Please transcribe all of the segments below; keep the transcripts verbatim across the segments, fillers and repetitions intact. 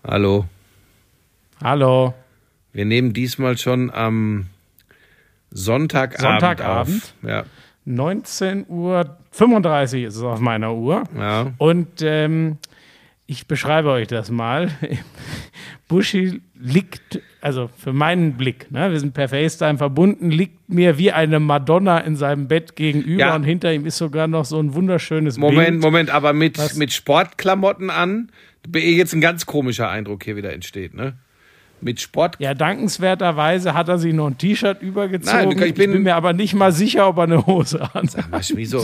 Hallo. Hallo. Wir nehmen diesmal schon am Sonntagabend, Sonntagabend auf. Ja. neunzehn Uhr fünfunddreißig ist es auf meiner Uhr. Ja. Und ähm, ich beschreibe euch das mal. Buschi liegt, also für meinen Blick, ne, wir sind per FaceTime verbunden, liegt mir wie eine Madonna in seinem Bett gegenüber Ja. und hinter ihm ist sogar noch so ein wunderschönes Moment, Bild. Moment, aber mit, Was? mit Sportklamotten an, jetzt ein ganz komischer Eindruck hier wieder entsteht, ne? Mit Sport. Ja, dankenswerterweise hat er sich noch ein T-Shirt übergezogen. Nein, ich bin- ich bin mir aber nicht mal sicher, ob er eine Hose hat. Sag mal, wieso?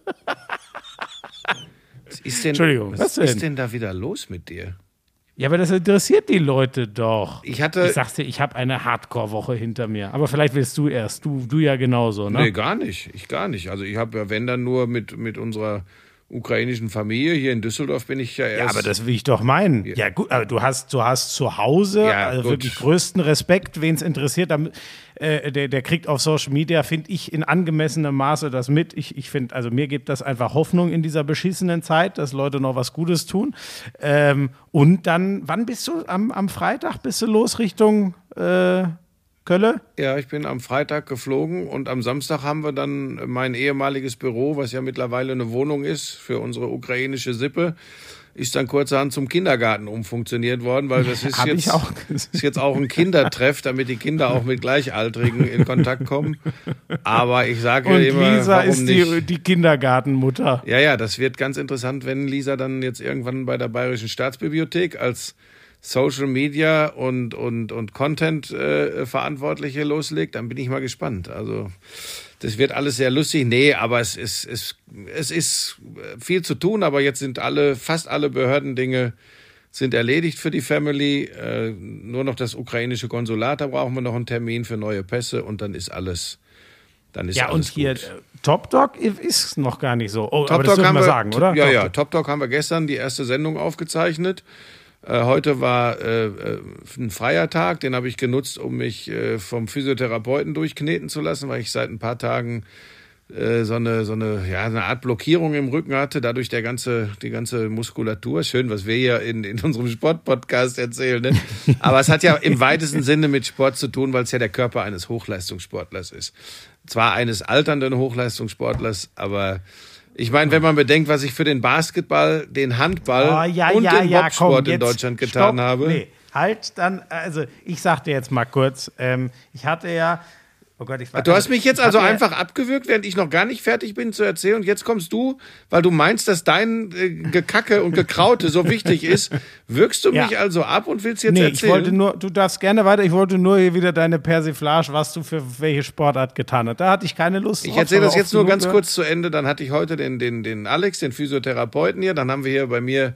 Was ist denn, Entschuldigung, was, was denn? ist denn da wieder los mit dir? Ja, aber das interessiert die Leute doch. Ich hatte. Ich sag's dir, ich habe eine Hardcore-Woche hinter mir. Aber vielleicht willst du erst. Du, du ja genauso, ne? Nee, gar nicht. Ich gar nicht. Also ich habe ja, wenn dann nur mit, mit unserer ukrainischen Familie hier in Düsseldorf bin ich ja erst. Ja, aber das will ich doch meinen. Ja, gut, aber du hast, du hast zu Hause Ja, also gut. wirklich größten Respekt, wen es interessiert. Damit, äh, der, der kriegt auf Social Media, finde ich, in angemessenem Maße das mit. Ich, ich finde, also mir gibt das einfach Hoffnung in dieser beschissenen Zeit, dass Leute noch was Gutes tun. Ähm, und dann, wann bist du? Am, am Freitag bist du los Richtung äh, Kölle? Ja, ich bin am Freitag geflogen und am Samstag haben wir dann mein ehemaliges Büro, was ja mittlerweile eine Wohnung ist für unsere ukrainische Sippe, ist dann kurzerhand zum Kindergarten umfunktioniert worden, weil das ist Hab ich jetzt, auch ist jetzt auch ein Kindertreff, damit die Kinder auch mit Gleichaltrigen in Kontakt kommen. Aber ich sage Und immer, Lisa warum ist nicht? die, die Kindergartenmutter. Ja, ja, das wird ganz interessant, wenn Lisa dann jetzt irgendwann bei der Bayerischen Staatsbibliothek als Social Media und, und, und Content äh, Verantwortliche loslegt, dann bin ich mal gespannt. Also das wird alles sehr lustig. Nee, aber es ist, es, es ist viel zu tun, aber jetzt sind alle, fast alle Behördendinge sind erledigt für die Family. Äh, nur noch das ukrainische Konsulat, da brauchen wir noch einen Termin für neue Pässe und dann ist alles, dann ist Ja, und alles hier gut. äh, Top Dog ist noch gar nicht so. Oh, Top aber das Dog dürfen haben wir wir sagen, oder? Ja, Top ja, Dog. Top Dog haben wir gestern die erste Sendung aufgezeichnet. Äh, heute war äh, äh, ein freier Tag, den habe ich genutzt, um mich äh, vom Physiotherapeuten durchkneten zu lassen, weil ich seit ein paar Tagen äh, so eine so eine ja eine Art Blockierung im Rücken hatte, dadurch der ganze die ganze Muskulatur. Schön, was wir hier in in unserem Sportpodcast erzählen, ne? Aber es hat ja im weitesten Sinne mit Sport zu tun, weil es ja der Körper eines Hochleistungssportlers ist. Zwar eines alternden Hochleistungssportlers, aber ich meine, wenn man bedenkt, was ich für den Basketball, den Handball Oh, ja, und ja, den ja, Bobsport komm, in jetzt Deutschland getan stopp. habe. Nee, halt dann, also ich sag dir jetzt mal kurz, ähm, ich hatte ja, oh Gott, ich war. Du hast mich jetzt ich also hatte ja- einfach abgewürgt, während ich noch gar nicht fertig bin zu erzählen. Und jetzt kommst du, weil du meinst, dass dein äh, Gekacke und Gekraute so wichtig ist, wirkst du mich Ja. also ab und willst jetzt Nee, erzählen? ich wollte nur, du darfst gerne weiter, ich wollte nur hier wieder deine Persiflage, was du für welche Sportart getan hast. Da hatte ich keine Lust Ich drauf, erzähle das aber jetzt oft nur genug ganz gehört. kurz zu Ende. Dann hatte ich heute den, den, den Alex, den Physiotherapeuten hier. Dann haben wir hier bei mir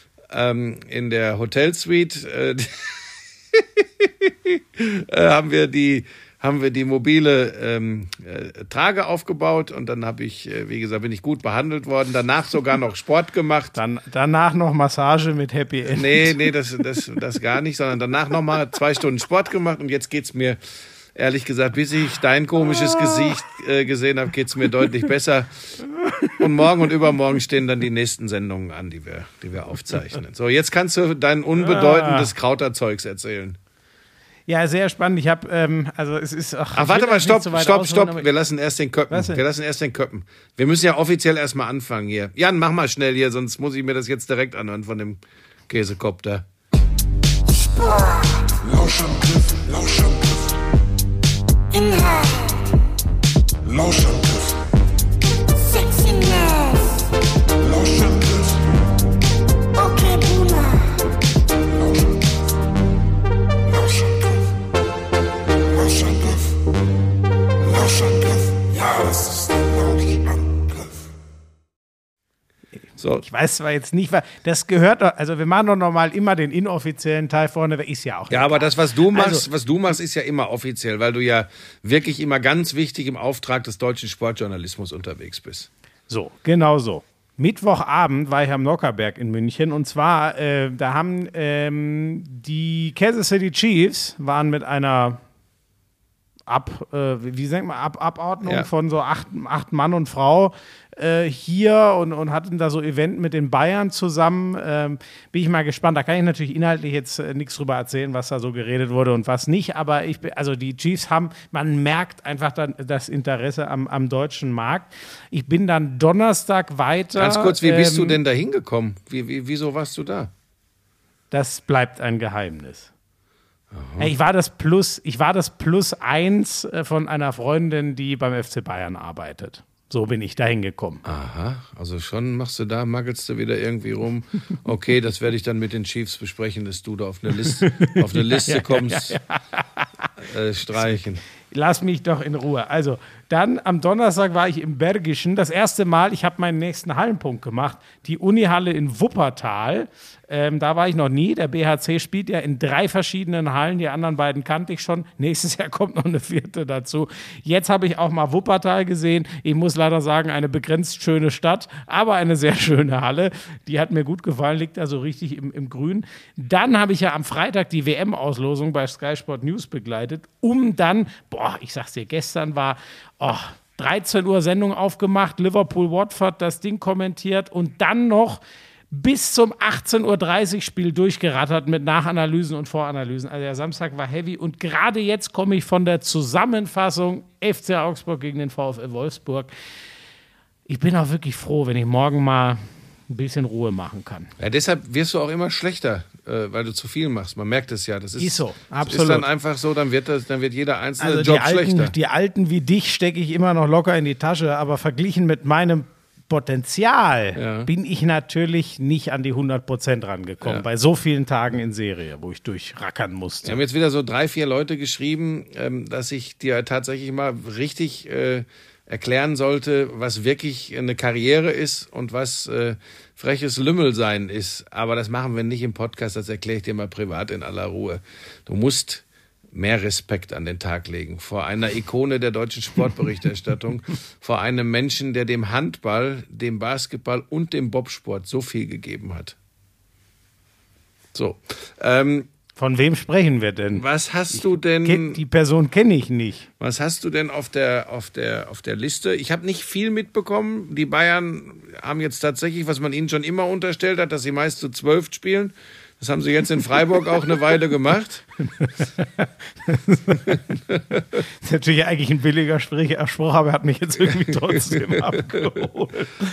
ähm, in der Hotelsuite äh, äh, haben wir die haben wir die mobile ähm, äh, Trage aufgebaut und dann habe ich, äh, wie gesagt, bin ich gut behandelt worden. Danach sogar noch Sport gemacht. Dann, danach noch Massage mit Happy End. Nee, nee, das, das, das gar nicht, sondern danach nochmal zwei Stunden Sport gemacht und jetzt geht's mir, ehrlich gesagt, bis ich dein komisches Gesicht äh, gesehen habe, geht's mir deutlich besser. Und morgen und übermorgen stehen dann die nächsten Sendungen an, die wir, die wir aufzeichnen. So, jetzt kannst du dein unbedeutendes Krauterzeugs erzählen. Ja, sehr spannend. Ich habe, ähm, also es ist. Ach, Ach, ich warte will mal, jetzt stopp, nicht so weit stopp, ausholen, stopp. aber- Wir lassen erst den Köppen. Was denn? Wir lassen erst den Köppen. Wir müssen ja offiziell erstmal anfangen hier. Jan, mach mal schnell hier, sonst muss ich mir das jetzt direkt anhören von dem Käsekopter. Lauschangriff, Lauschangriff. Inhalt, Lauschangriff, Sexiness, Lauschangriff, okay Boomer, Lauschangriff, Lauschangriff, Lauschangriff. Ja, das ist der Lauschangriff. So, Ich weiß zwar jetzt nicht, was- das gehört doch, also wir machen doch normal immer den inoffiziellen Teil vorne, ist ja auch. ja, aber das, was du machst, Also- was du machst, ist ja immer offiziell, weil du ja wirklich immer ganz wichtig im Auftrag des deutschen Sportjournalismus unterwegs bist. So, genau so. Mittwochabend war ich am Nockerberg in München und zwar, äh, da haben ähm, die Kansas City Chiefs waren mit einer Ab, äh, wie sagt man, Ab, Abordnung Ja. von so acht, acht Mann und Frau äh, hier und, und hatten da so Event mit den Bayern zusammen. Ähm, bin ich mal gespannt. Da kann ich natürlich inhaltlich jetzt äh, nichts drüber erzählen, was da so geredet wurde und was nicht. Aber ich bin, also die Chiefs haben, man merkt einfach dann das Interesse am, am deutschen Markt. Ich bin dann Donnerstag weiter. Ganz kurz, wie bist ähm, du denn da hingekommen? Wie, wie, wieso warst du da? Das bleibt ein Geheimnis. Ich war das Plus, ich war das Plus eins äh, von einer Freundin, die beim F C Bayern arbeitet. So bin ich da hingekommen. Aha, also schon machst du da, maggelst du wieder irgendwie rum. Okay, das werde ich dann mit den Chiefs besprechen, dass du da auf eine Liste, auf eine Liste ja, ja, kommst. ja, Äh, streichen. Lass mich doch in Ruhe. Also, dann am Donnerstag war ich im Bergischen. Das erste Mal, ich habe meinen nächsten Hallenpunkt gemacht. Die Unihalle in Wuppertal. Ähm, da war ich noch nie. Der B H C spielt ja in drei verschiedenen Hallen. Die anderen beiden kannte ich schon. Nächstes Jahr kommt noch eine vierte dazu. Jetzt habe ich auch mal Wuppertal gesehen. Ich muss leider sagen, eine begrenzt schöne Stadt, aber eine sehr schöne Halle. Die hat mir gut gefallen, liegt da so richtig im, im Grün. Dann habe ich ja am Freitag die W M-Auslosung bei Sky Sport News begleitet, um dann, boah, ich sag's dir, gestern war, oh, dreizehn Uhr Sendung aufgemacht, Liverpool-Watford das Ding kommentiert und dann noch bis zum achtzehn Uhr dreißig Spiel durchgerattert mit Nachanalysen und Voranalysen. Also der Samstag war heavy und gerade jetzt komme ich von der Zusammenfassung F C Augsburg gegen den VfL Wolfsburg. Ich bin auch wirklich froh, wenn ich morgen mal ein bisschen Ruhe machen kann. Ja, deshalb wirst du auch immer schlechter, äh, weil du zu viel machst. Man merkt es ja. Das ist, Ist so, das absolut. ist dann einfach so, dann wird, das, dann wird jeder einzelne Also die Job schlechter. Alten, die Alten wie dich stecke ich immer noch locker in die Tasche, aber verglichen mit meinem Potenzial Ja. bin ich natürlich nicht an die hundert Prozent rangekommen. Ja. Bei so vielen Tagen in Serie, wo ich durchrackern Wir musste. haben jetzt wieder so drei, vier Leute geschrieben, ähm, dass ich dir tatsächlich mal richtig äh, erklären sollte, was wirklich eine Karriere ist und was äh, freches Lümmelsein ist. Aber das machen wir nicht im Podcast, das erkläre ich dir mal privat in aller Ruhe. Du musst mehr Respekt an den Tag legen vor einer Ikone der deutschen Sportberichterstattung, vor einem Menschen, der dem Handball, dem Basketball und dem Bobsport so viel gegeben hat. So, ähm, Von wem sprechen wir denn? was hast du denn? Ken- Die Person kenne ich nicht. Was hast du denn auf der, auf der, auf der Liste? Ich habe nicht viel mitbekommen. Die Bayern haben jetzt tatsächlich, was man ihnen schon immer unterstellt hat, dass sie meist zu zwölf spielen. Das haben sie jetzt in Freiburg auch eine Weile gemacht. Das ist natürlich eigentlich ein billiger Sprich- Spruch, aber er hat mich jetzt irgendwie trotzdem abgeholt.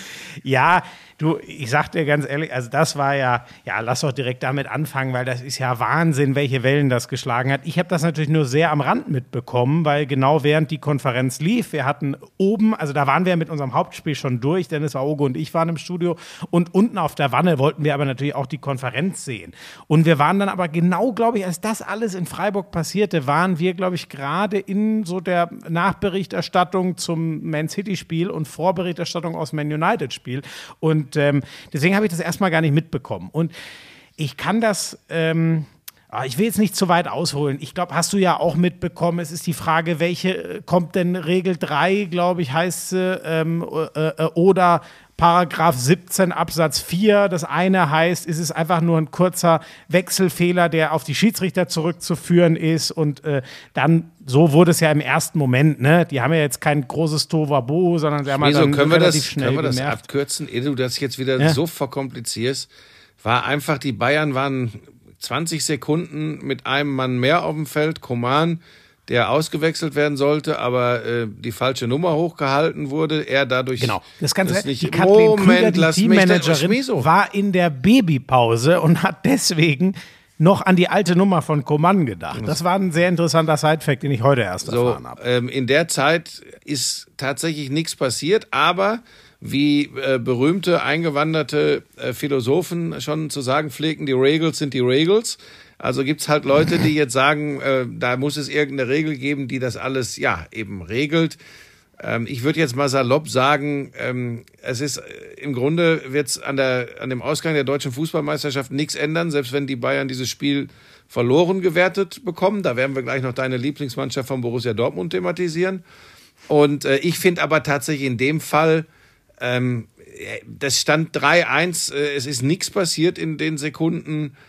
Ja, du, ich sag dir ganz ehrlich, also das war ja, ja, lass doch direkt damit anfangen, weil das ist ja Wahnsinn, welche Wellen das geschlagen hat. Ich habe das natürlich nur sehr am Rand mitbekommen, weil genau während die Konferenz lief, wir hatten oben, also da waren wir mit unserem Hauptspiel schon durch, Dennis Aogo und ich waren im Studio und unten auf der Wanne wollten wir aber natürlich auch die Konferenz sehen. Und wir waren dann aber genau, glaube ich, als das alles in Freiburg passierte, waren wir, glaube ich, gerade in so der Nachberichterstattung zum Man City-Spiel und Vorberichterstattung aus Man United-Spiel. Und ähm, deswegen habe ich das erstmal gar nicht mitbekommen. Und ich kann das, ähm, ah, ich will jetzt nicht zu weit ausholen. Ich glaube, hast du ja auch mitbekommen, es ist die Frage, welche äh, kommt denn Regel drei, glaube ich, heißt sie, ähm, äh, äh, oder Paragraph siebzehn Absatz vier. Das eine heißt, es ist einfach nur ein kurzer Wechselfehler, der auf die Schiedsrichter zurückzuführen ist. Und äh, dann, so wurde es ja im ersten Moment, ne? Die haben ja jetzt kein großes Tohuwabohu, sondern sie haben halt Wieso dann können wir relativ das, schnell können wir das genervt. abkürzen, ehe du das jetzt wieder Ja. so verkomplizierst? War einfach, die Bayern waren zwanzig Sekunden mit einem Mann mehr auf dem Feld, Coman, der ausgewechselt werden sollte, aber äh, die falsche Nummer hochgehalten wurde, er dadurch Genau, das Ganze, das nicht, die Kathleen Krüger, Moment, die lass mich da- Teammanagerin, Schmieso. war in der Babypause und hat deswegen noch an die alte Nummer von Coman gedacht. Das war ein sehr interessanter Sidefact, den ich heute erst So, erfahren habe. ähm, in der Zeit ist tatsächlich nichts passiert, aber wie äh, berühmte eingewanderte äh, Philosophen schon zu sagen pflegen, die Regels sind die Regels. Also gibt's halt Leute, die jetzt sagen, äh, da muss es irgendeine Regel geben, die das alles, ja, eben regelt. Ähm, ich würde jetzt mal salopp sagen, ähm, es ist, äh, im Grunde wird's an der, an dem Ausgang der deutschen Fußballmeisterschaft nichts ändern, selbst wenn die Bayern dieses Spiel verloren gewertet bekommen. Da werden wir gleich noch deine Lieblingsmannschaft von Borussia Dortmund thematisieren. Und äh, ich finde aber tatsächlich in dem Fall, ähm, das stand drei eins, äh, es ist nichts passiert in den Sekunden.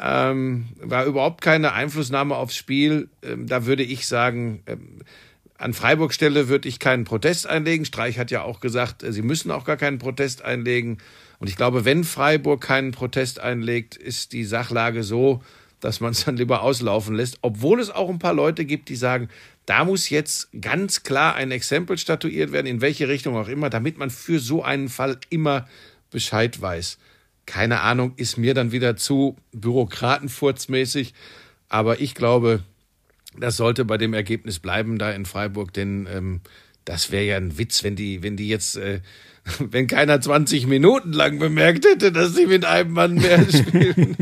Ähm, war überhaupt keine Einflussnahme aufs Spiel. Ähm, da würde ich sagen, ähm, an Freiburg Stelle würde ich keinen Protest einlegen. Streich hat ja auch gesagt, sie müssen auch gar keinen Protest einlegen. Und ich glaube, wenn Freiburg keinen Protest einlegt, ist die Sachlage so, dass man es dann lieber auslaufen lässt. Obwohl es auch ein paar Leute gibt, die sagen, da muss jetzt ganz klar ein Exempel statuiert werden, in welche Richtung auch immer, damit man für so einen Fall immer Bescheid weiß. Keine Ahnung, ist mir dann wieder zu bürokratenfurzmäßig. Aber ich glaube, das sollte bei dem Ergebnis bleiben da in Freiburg, denn ähm, das wäre ja ein Witz, wenn die, wenn die jetzt, äh, wenn keiner zwanzig Minuten lang bemerkt hätte, dass sie mit einem Mann mehr spielen.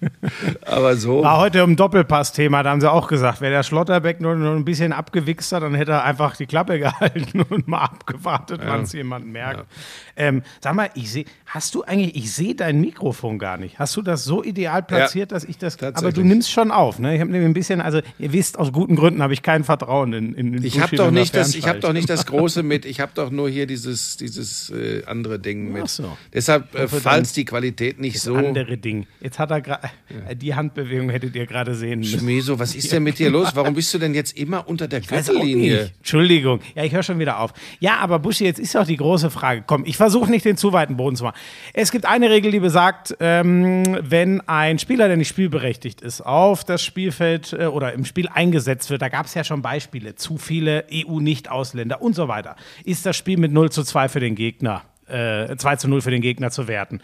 Aber so. War heute im Doppelpass-Thema, da haben sie auch gesagt, wäre der Schlotterbeck nur, nur ein bisschen abgewichster, dann hätte er einfach die Klappe gehalten und mal abgewartet, Ja. wann es jemand merkt. Ja. Ähm, sag mal, ich sehe, hast du eigentlich, ich sehe dein Mikrofon gar nicht. Hast du das so ideal platziert, Ja, dass ich das, tatsächlich. aber du nimmst schon auf, ne? Ich habe nämlich ein bisschen, also ihr wisst, aus guten Gründen habe ich kein Vertrauen in, in, in Ich habe Buschi, doch wenn er nicht das, ich habe fernschaltet. doch nicht das Große mit. Ich habe doch nur hier dieses, dieses äh, andere Ding mit. Ach so. Deshalb, äh, hoffe, falls die Qualität nicht Das so. andere Ding. Jetzt hat er gerade, die Handbewegung hättet ihr gerade sehen müssen. Schmeso, was ist denn mit dir los? Warum bist du denn jetzt immer unter der Weiß auch Gürtellinie? nicht. Entschuldigung. Ja, ich höre schon wieder auf. Ja, aber Buschi, jetzt ist doch die große Frage. Komm, ich versuche nicht den zu weiten Boden zu machen. Es gibt eine Regel, die besagt, ähm, wenn ein Spieler, der nicht spielberechtigt ist, auf das Spielfeld äh, oder im Spiel eingesetzt wird, da gab es ja schon Beispiele, zu viele E U-Nicht-Ausländer und so weiter, ist das Spiel mit null zu zwei für den Gegner, äh, zwei zu null für den Gegner zu werten.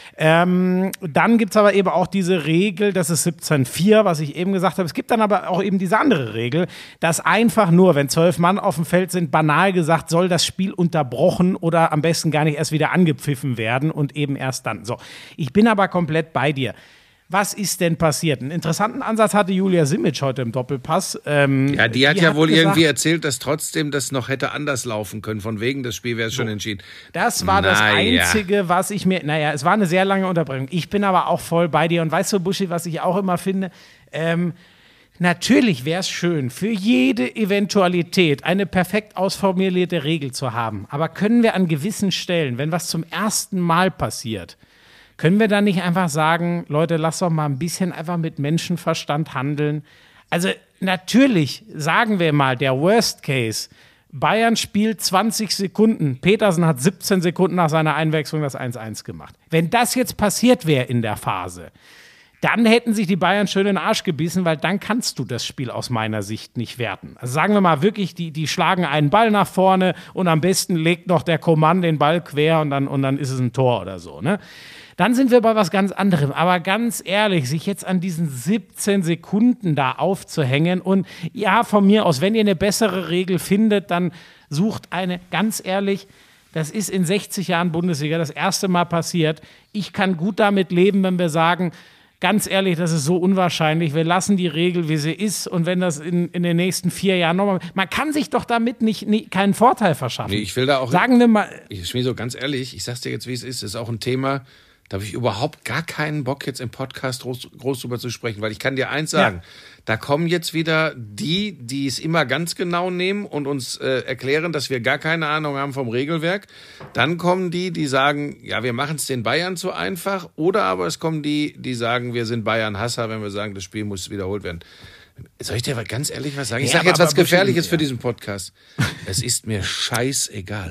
Ähm, dann gibt es aber eben auch diese Regel, das ist siebzehn vier, was ich eben gesagt habe. Es gibt dann aber auch eben diese andere Regel, dass einfach nur, wenn zwölf Mann auf dem Feld sind, banal gesagt, soll das Spiel unterbrochen oder am besten gar nicht erst wieder angepfiffen werden und eben erst dann. So, ich bin aber komplett bei dir. Was ist denn passiert? Einen interessanten Ansatz hatte Julia Simic heute im Doppelpass. Ähm, Ja, die hat ja wohl gesagt, irgendwie erzählt, dass trotzdem das noch hätte anders laufen können. Von wegen, das Spiel wäre schon entschieden. Das war das Naja. Einzige, was ich mir, naja, es war eine sehr lange Unterbrechung. Ich bin aber auch voll bei dir. Und weißt du, Buschi, was ich auch immer finde? Ähm, natürlich wäre es schön, für jede Eventualität eine perfekt ausformulierte Regel zu haben. Aber können wir an gewissen Stellen, wenn was zum ersten Mal passiert, können wir da nicht einfach sagen, Leute, lasst doch mal ein bisschen einfach mit Menschenverstand handeln? Also natürlich, sagen wir mal, der Worst Case, Bayern spielt zwanzig Sekunden, Petersen hat siebzehn Sekunden nach seiner Einwechslung das eins eins gemacht. Wenn das jetzt passiert wäre in der Phase, dann hätten sich die Bayern schön in den Arsch gebissen, weil dann kannst du das Spiel aus meiner Sicht nicht werten. Also sagen wir mal wirklich, die, die schlagen einen Ball nach vorne und am besten legt noch der Coman den Ball quer und dann, und dann ist es ein Tor oder so, ne? Dann sind wir bei was ganz anderem. Aber ganz ehrlich, sich jetzt an diesen siebzehn Sekunden da aufzuhängen und ja, von mir aus, wenn ihr eine bessere Regel findet, dann sucht eine, ganz ehrlich, das ist in sechzig Jahren Bundesliga das erste Mal passiert. Ich kann gut damit leben, wenn wir sagen, ganz ehrlich, das ist so unwahrscheinlich. Wir lassen die Regel, wie sie ist. Und wenn das in, in den nächsten vier Jahren nochmal... Man kann sich doch damit nicht, nicht keinen Vorteil verschaffen. Nee, ich will da auch... Sagen wir mal... Ich bin so ganz ehrlich, ich sag's dir jetzt, wie es ist. Das ist auch ein Thema, da habe ich überhaupt gar keinen Bock, jetzt im Podcast groß, groß drüber zu sprechen. Weil ich kann dir eins sagen, ja. Da kommen jetzt wieder die, die es immer ganz genau nehmen und uns äh, erklären, dass wir gar keine Ahnung haben vom Regelwerk. Dann kommen die, die sagen, ja, wir machen es den Bayern zu einfach. Oder aber es kommen die, die sagen, wir sind Bayern-Hasser, wenn wir sagen, das Spiel muss wiederholt werden. Soll ich dir ganz ehrlich was sagen? Ich Ja, sage jetzt aber- was aber- Gefährliches ja. für diesen Podcast. Es ist mir scheißegal.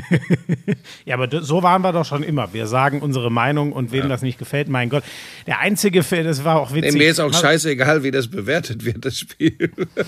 Ja, aber d- so waren wir doch schon immer. Wir sagen unsere Meinung und wem das nicht gefällt, mein Gott. Der einzige Film, das war auch witzig. Nee, mir ist auch Was- scheißegal, wie das bewertet wird, das Spiel.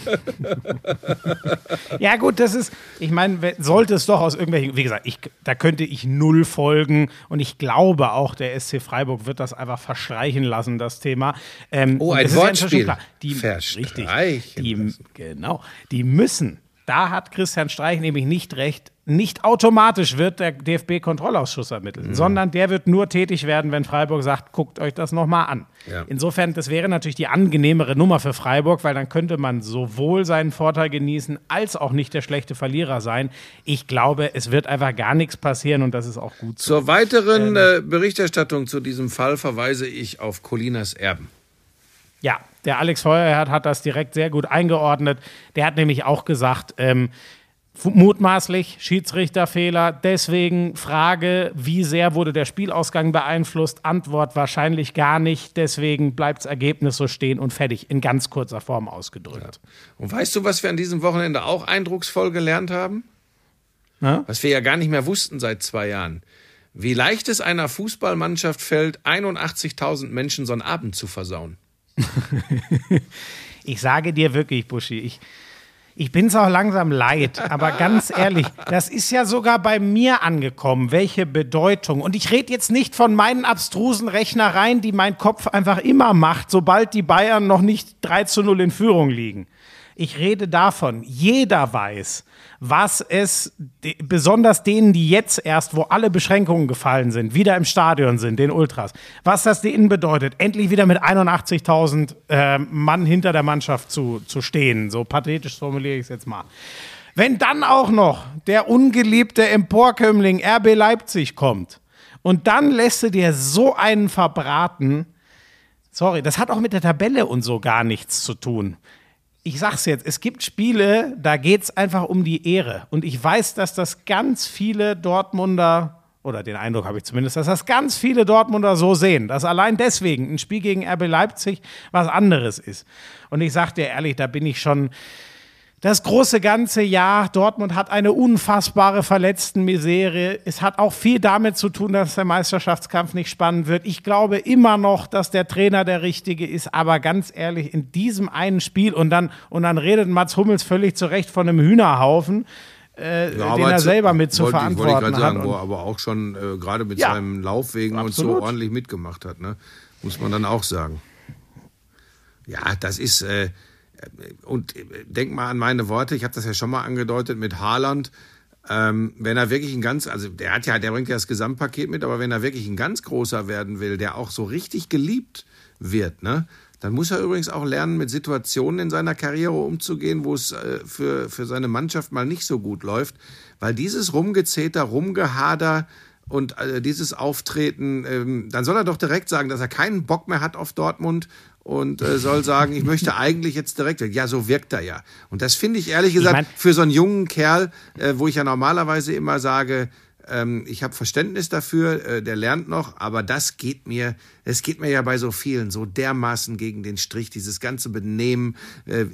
Ja gut, das ist, ich meine, we- sollte es doch aus irgendwelchen, wie gesagt, ich, da könnte ich null folgen und ich glaube auch, der S C Freiburg wird das einfach verstreichen lassen, das Thema. Ähm, Oh, und ein es ist ja Wortspiel. schon klar, Die, Verstreichen richtig, die, lassen. genau, die müssen, da hat Christian Streich nämlich nicht recht, nicht automatisch wird der D F B-Kontrollausschuss ermitteln, Mhm. sondern der wird nur tätig werden, wenn Freiburg sagt, guckt euch das nochmal an. Ja. Insofern, das wäre natürlich die angenehmere Nummer für Freiburg, weil dann könnte man sowohl seinen Vorteil genießen, als auch nicht der schlechte Verlierer sein. Ich glaube, es wird einfach gar nichts passieren und das ist auch gut so. Zur weiteren äh, Berichterstattung zu diesem Fall verweise ich auf Colinas Erben. Ja, der Alex Feuerherd hat das direkt sehr gut eingeordnet. Der hat nämlich auch gesagt, ähm, Mutmaßlich Schiedsrichterfehler. Deswegen Frage, wie sehr wurde der Spielausgang beeinflusst? Antwort wahrscheinlich gar nicht. Deswegen bleibt das Ergebnis so stehen und fertig. In ganz kurzer Form ausgedrückt. Ja. Und weißt du, was wir an diesem Wochenende auch eindrucksvoll gelernt haben? Ja? Was wir ja gar nicht mehr wussten seit zwei Jahren. Wie leicht es einer Fußballmannschaft fällt, einundachtzigtausend Menschen so einen Abend zu versauen. Ich sage dir wirklich, Buschi, ich... Ich bin es auch langsam leid, aber ganz ehrlich, das ist ja sogar bei mir angekommen, welche Bedeutung. Und ich rede jetzt nicht von meinen abstrusen Rechnereien, die mein Kopf einfach immer macht, sobald die Bayern noch nicht drei zu null in Führung liegen. Ich rede davon, jeder weiß, was es, de, besonders denen, die jetzt erst, wo alle Beschränkungen gefallen sind, wieder im Stadion sind, den Ultras, was das denen bedeutet, endlich wieder mit einundachtzigtausend äh, Mann hinter der Mannschaft zu, zu stehen. So pathetisch formuliere ich es jetzt mal. Wenn dann auch noch der ungeliebte Emporkömmling R B Leipzig kommt und dann lässt du dir so einen verbraten, sorry, das hat auch mit der Tabelle und so gar nichts zu tun. Ich sag's jetzt, es gibt Spiele, da geht's einfach um die Ehre. Und ich weiß, dass das ganz viele Dortmunder, oder den Eindruck habe ich zumindest, dass das ganz viele Dortmunder so sehen, dass allein deswegen ein Spiel gegen R B Leipzig was anderes ist. Und ich sag dir ehrlich, da bin ich schon das große ganze Jahr. Dortmund hat eine unfassbare Verletztenmisere. Es hat auch viel damit zu tun, dass der Meisterschaftskampf nicht spannend wird. Ich glaube immer noch, dass der Trainer der Richtige ist. Aber ganz ehrlich, in diesem einen Spiel und dann, und dann redet Mats Hummels völlig zu Recht von einem Hühnerhaufen, äh, ja, den er selber mit zu wollte, verantworten wollte ich gerade sagen, hat. wo er aber auch schon äh, gerade mit Ja, seinem Laufwegen absolut. und so ordentlich mitgemacht hat. Ne? Muss man dann auch sagen. Ja, das ist... Äh, Und denk mal an meine Worte, ich habe das ja schon mal angedeutet mit Haaland. Ähm, wenn er wirklich ein ganz, also der hat ja, der bringt ja das Gesamtpaket mit, aber wenn er wirklich ein ganz großer werden will, der auch so richtig geliebt wird, ne, dann muss er übrigens auch lernen, mit Situationen in seiner Karriere umzugehen, wo es äh, für, für seine Mannschaft mal nicht so gut läuft. Weil dieses Rumgezeter, Rumgehader und äh, dieses Auftreten, ähm, dann soll er doch direkt sagen, dass er keinen Bock mehr hat auf Dortmund und äh, soll sagen, ich möchte eigentlich jetzt direkt weg. Ja, so wirkt er ja. Und das finde ich ehrlich gesagt Ich mein, für so einen jungen Kerl, äh, wo ich ja normalerweise immer sage, ähm, ich habe Verständnis dafür, äh, der lernt noch, aber das geht mir, es geht mir ja bei so vielen so dermaßen gegen den Strich, dieses ganze Benehmen, äh,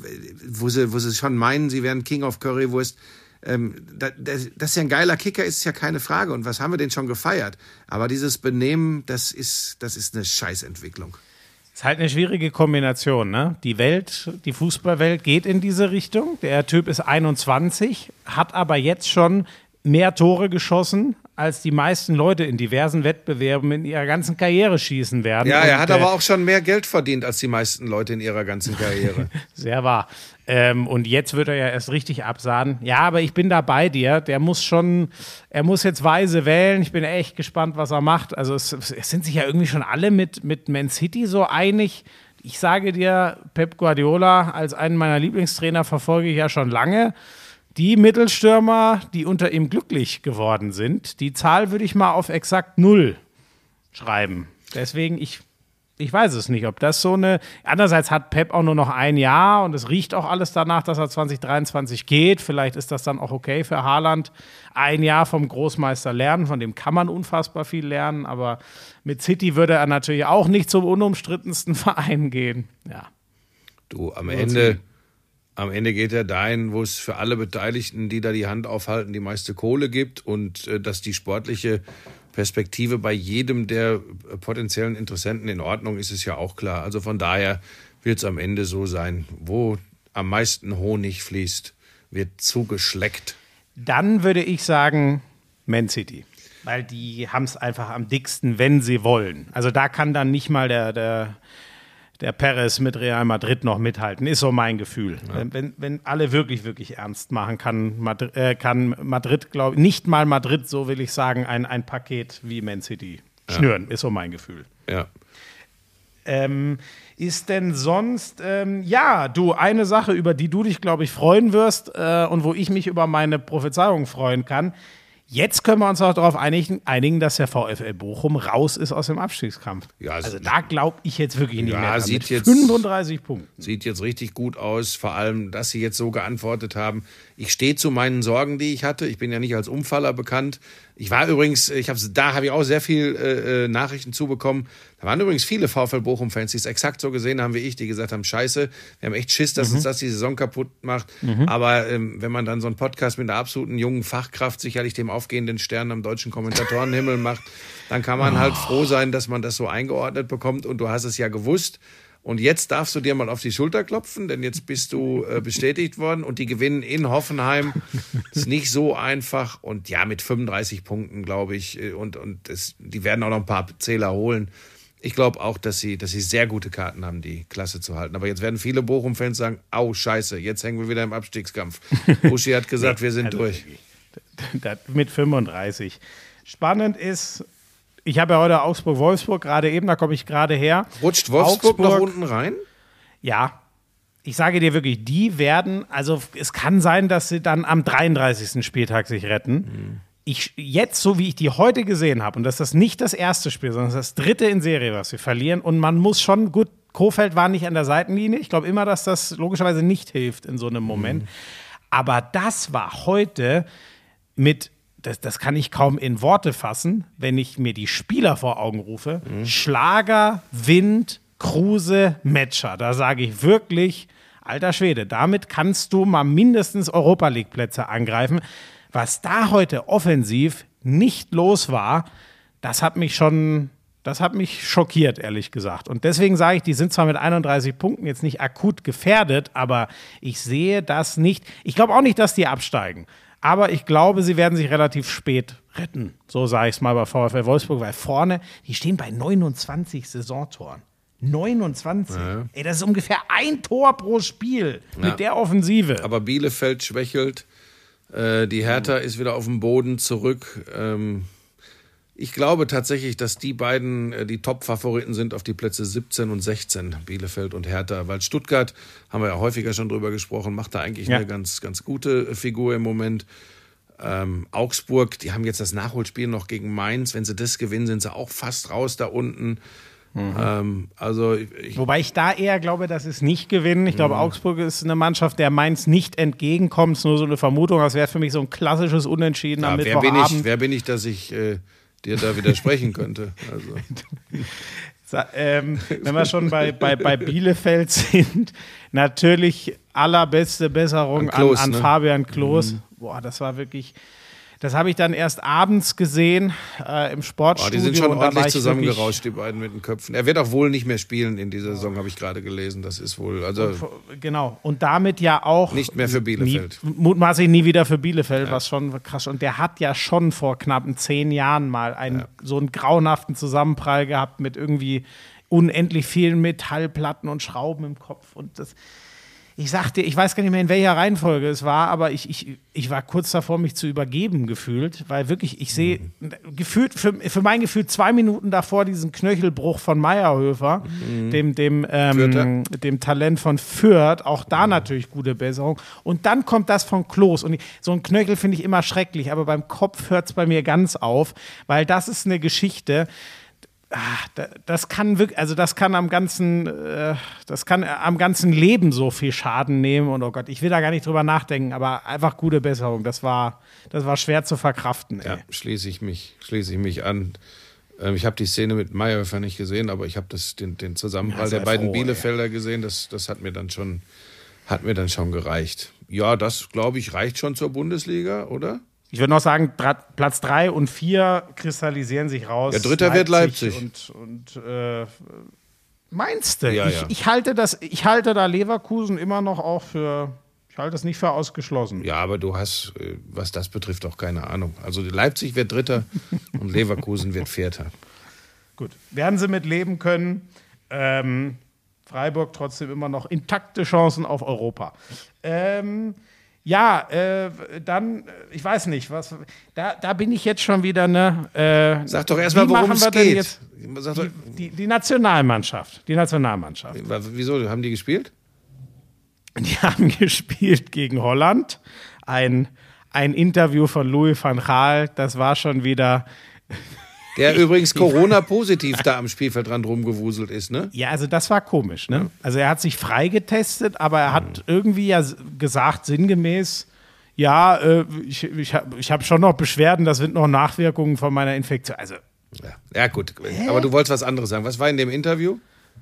wo sie, wo sie schon meinen, sie wären King of Currywurst. Ähm, das, das ja ein geiler Kicker ist, ist ja keine Frage. Und was haben wir denn schon gefeiert? Aber dieses Benehmen, das ist, das ist eine Scheißentwicklung. Ist halt eine schwierige Kombination, ne? Die Welt, die Fußballwelt geht in diese Richtung. Der Typ ist einundzwanzig, hat aber jetzt schon mehr Tore geschossen, als die meisten Leute in diversen Wettbewerben in ihrer ganzen Karriere schießen werden. Ja, er Und, hat äh, aber auch schon mehr Geld verdient als die meisten Leute in ihrer ganzen Karriere. Sehr wahr. Ähm, und jetzt wird er ja erst richtig absahnen. Ja, aber ich bin da bei dir. Der muss schon, er muss jetzt weise wählen. Ich bin echt gespannt, was er macht. Also es, es sind sich ja irgendwie schon alle mit, mit Man City so einig. Ich sage dir, Pep Guardiola als einen meiner Lieblingstrainer verfolge ich ja schon lange. Die Mittelstürmer, die unter ihm glücklich geworden sind, die Zahl würde ich mal auf exakt null schreiben. Deswegen, ich, ich weiß es nicht, ob das so eine... Andererseits hat Pep auch nur noch ein Jahr und es riecht auch alles danach, dass er zwanzig dreiundzwanzig geht. Vielleicht ist das dann auch okay für Haaland. Ein Jahr vom Großmeister lernen, von dem kann man unfassbar viel lernen, aber mit City würde er natürlich auch nicht zum unumstrittensten Verein gehen. Ja. Du, am Ende... Am Ende geht er dahin, wo es für alle Beteiligten, die da die Hand aufhalten, die meiste Kohle gibt und äh, dass die sportliche Perspektive bei jedem der potenziellen Interessenten in Ordnung ist, ist ja auch klar. Also von daher wird es am Ende so sein, wo am meisten Honig fließt, wird zugeschleckt. Dann würde ich sagen Man City, weil die haben es einfach am dicksten, wenn sie wollen. Also da kann dann nicht mal der... der der Perez mit Real Madrid noch mithalten, ist so mein Gefühl. Ja. Wenn, wenn alle wirklich, wirklich ernst machen, kann Madrid, äh, kann Madrid glaube ich, nicht mal Madrid, so will ich sagen, ein, ein Paket wie Man City schnüren, ja. Ist so mein Gefühl. Ja. Ähm, ist denn sonst, ähm, ja, du, eine Sache, über die du dich, glaube ich, freuen wirst äh, und wo ich mich über meine Prophezeiung freuen kann. Jetzt können wir uns auch darauf einigen, einigen, dass der VfL Bochum raus ist aus dem Abstiegskampf. Ja, also da glaube ich jetzt wirklich nicht ja, mehr dran. sieht Mit jetzt, fünfunddreißig Punkten. Sieht jetzt richtig gut aus, vor allem, dass sie jetzt so geantwortet haben. Ich stehe zu meinen Sorgen, die ich hatte. Ich bin ja nicht als Umfaller bekannt. Ich war übrigens, ich hab's, da habe ich auch sehr viel äh, Nachrichten zubekommen. Da waren übrigens viele VfL Bochum-Fans, die es exakt so gesehen haben wie ich, die gesagt haben, scheiße, wir haben echt Schiss, dass mhm. uns das die Saison kaputt macht. Mhm. Aber ähm, wenn man dann so einen Podcast mit einer absoluten jungen Fachkraft sicherlich dem aufgehenden Stern am deutschen Kommentatorenhimmel macht, dann kann man oh. halt froh sein, dass man das so eingeordnet bekommt. Und du hast es ja gewusst. Und jetzt darfst du dir mal auf die Schulter klopfen, denn jetzt bist du äh, bestätigt worden und die gewinnen in Hoffenheim. Ist nicht so einfach und ja, mit fünfunddreißig Punkten, glaube ich, und, und es, die werden auch noch ein paar Zähler holen. Ich glaube auch, dass sie, dass sie sehr gute Karten haben, die Klasse zu halten. Aber jetzt werden viele Bochum-Fans sagen, au, scheiße, jetzt hängen wir wieder im Abstiegskampf. Buschi hat gesagt, wir sind also, durch. Mit fünfunddreißig. Spannend ist, ich habe ja heute Augsburg-Wolfsburg gerade eben, da komme ich gerade her. Rutscht Wolfsburg Augsburg, noch unten rein? Ja. Ich sage dir wirklich, die werden, also es kann sein, dass sie dann am dreiunddreißigsten Spieltag sich retten. Mhm. Ich, jetzt, so wie ich die heute gesehen habe, und das ist das nicht das erste Spiel, sondern das ist das dritte in Serie, was sie verlieren. Und man muss schon, gut, Kohfeldt war nicht an der Seitenlinie. Ich glaube immer, dass das logischerweise nicht hilft in so einem Moment. Mhm. Aber das war heute mit Das, das kann ich kaum in Worte fassen, wenn ich mir die Spieler vor Augen rufe. Mhm. Schlager, Wind, Kruse, Metscher. Da sage ich wirklich, alter Schwede, damit kannst du mal mindestens Europa-League-Plätze angreifen. Was da heute offensiv nicht los war, das hat mich schon, das hat mich schockiert, ehrlich gesagt. Und deswegen sage ich, die sind zwar mit einunddreißig Punkten jetzt nicht akut gefährdet, aber ich sehe das nicht. Ich glaube auch nicht, dass die absteigen. Aber ich glaube, sie werden sich relativ spät retten. So sage ich es mal bei VfL Wolfsburg, weil vorne, die stehen bei neunundzwanzig Saisontoren. neunundzwanzig. Ja. Ey, das ist ungefähr ein Tor pro Spiel mit ja. der Offensive. Aber Bielefeld schwächelt. Äh, die Hertha ist wieder auf dem Boden zurück. Ähm, ich glaube tatsächlich, dass die beiden äh, die Top-Favoriten sind auf die Plätze siebzehn und sechzehn, Bielefeld und Hertha. Weil Stuttgart, haben wir ja häufiger schon drüber gesprochen, macht da eigentlich ja. eine ganz, ganz gute Figur im Moment. Ähm, Augsburg, die haben jetzt das Nachholspiel noch gegen Mainz. Wenn sie das gewinnen, sind sie auch fast raus da unten. Mhm. Ähm, also ich, Wobei ich da eher glaube, dass es nicht gewinnen. Ich glaube, mhm. Augsburg ist eine Mannschaft, der Mainz nicht entgegenkommt. Es ist nur so eine Vermutung. Das wäre für mich so ein klassisches Unentschieden ja, am wer Mittwochabend. Bin ich, wer bin ich, dass ich äh, dir da widersprechen könnte? Also. So, ähm, wenn wir schon bei, bei, bei Bielefeld sind, natürlich allerbeste Besserung an, Klos, an, an ne? Fabian Klos. Mhm. Boah, das war wirklich... Das habe ich dann erst abends gesehen äh, im Sportstudio. Oh, die sind schon ordentlich zusammengerauscht, die beiden mit den Köpfen. Er wird auch wohl nicht mehr spielen in dieser Saison, habe ich gerade gelesen. Das ist wohl, also und, genau. Und damit ja auch nicht mehr für Bielefeld. Nie, mutmaßlich nie wieder für Bielefeld, ja. was schon krass. Und der hat ja schon vor knappen zehn Jahren mal einen, ja. so einen grauenhaften Zusammenprall gehabt mit irgendwie unendlich vielen Metallplatten und Schrauben im Kopf. Und das. Ich sagte, ich weiß gar nicht mehr, in welcher Reihenfolge es war, aber ich, ich, ich war kurz davor, mich zu übergeben gefühlt, weil wirklich, ich sehe, mhm. gefühlt, für, für mein Gefühl, zwei Minuten davor diesen Knöchelbruch von Meyerhöfer, mhm. dem, dem, ähm, dem Talent von Fürth, auch da mhm. natürlich gute Besserung. Und dann kommt das von Klos. Und ich, so ein Knöchel finde ich immer schrecklich, aber beim Kopf hört es bei mir ganz auf, weil das ist eine Geschichte. Ach, das kann wirklich, also das kann am ganzen, äh, das kann am ganzen Leben so viel Schaden nehmen und oh Gott, ich will da gar nicht drüber nachdenken, aber einfach gute Besserung. Das war, das war schwer zu verkraften. Ey. Ja, schließe ich mich, schließe ich mich an. Ähm, ich habe die Szene mit Meyerhöfer nicht gesehen, aber ich habe das, den, den Zusammenprall ja, der beiden froh, Bielefelder ey. gesehen. Das, das hat mir dann schon, hat mir dann schon gereicht. Ja, das glaube ich reicht schon zur Bundesliga, oder? Ich würde noch sagen, Platz drei und vier kristallisieren sich raus. Der Dritter wird Leipzig. Und, und äh, meinst du? Ja, ich, ja. ich, halte das, ich halte da Leverkusen immer noch auch für, ich halte das nicht für ausgeschlossen. Ja, aber du hast, was das betrifft, auch keine Ahnung. Also Leipzig wird Dritter und Leverkusen wird Vierter. Gut, werden sie mit leben können. Ähm, Freiburg trotzdem immer noch intakte Chancen auf Europa. Ähm, Ja, äh, dann, ich weiß nicht, was, da, da bin ich jetzt schon wieder, ne? Äh, Sag doch erstmal, worum es geht. Jetzt, die, die, die Nationalmannschaft, die Nationalmannschaft. Wieso, haben die gespielt? Die haben gespielt gegen Holland, ein, ein Interview von Louis van Gaal, das war schon wieder... Der übrigens Corona-positiv da am Spielfeldrand rumgewuselt ist, ne? Ja, also das war komisch, ne? Also er hat sich freigetestet, aber er hat irgendwie ja gesagt, sinngemäß, ja, äh, ich, ich habe ich hab schon noch Beschwerden, das sind noch Nachwirkungen von meiner Infektion. Also Ja, ja gut, aber du wolltest was anderes sagen. Was war in dem Interview?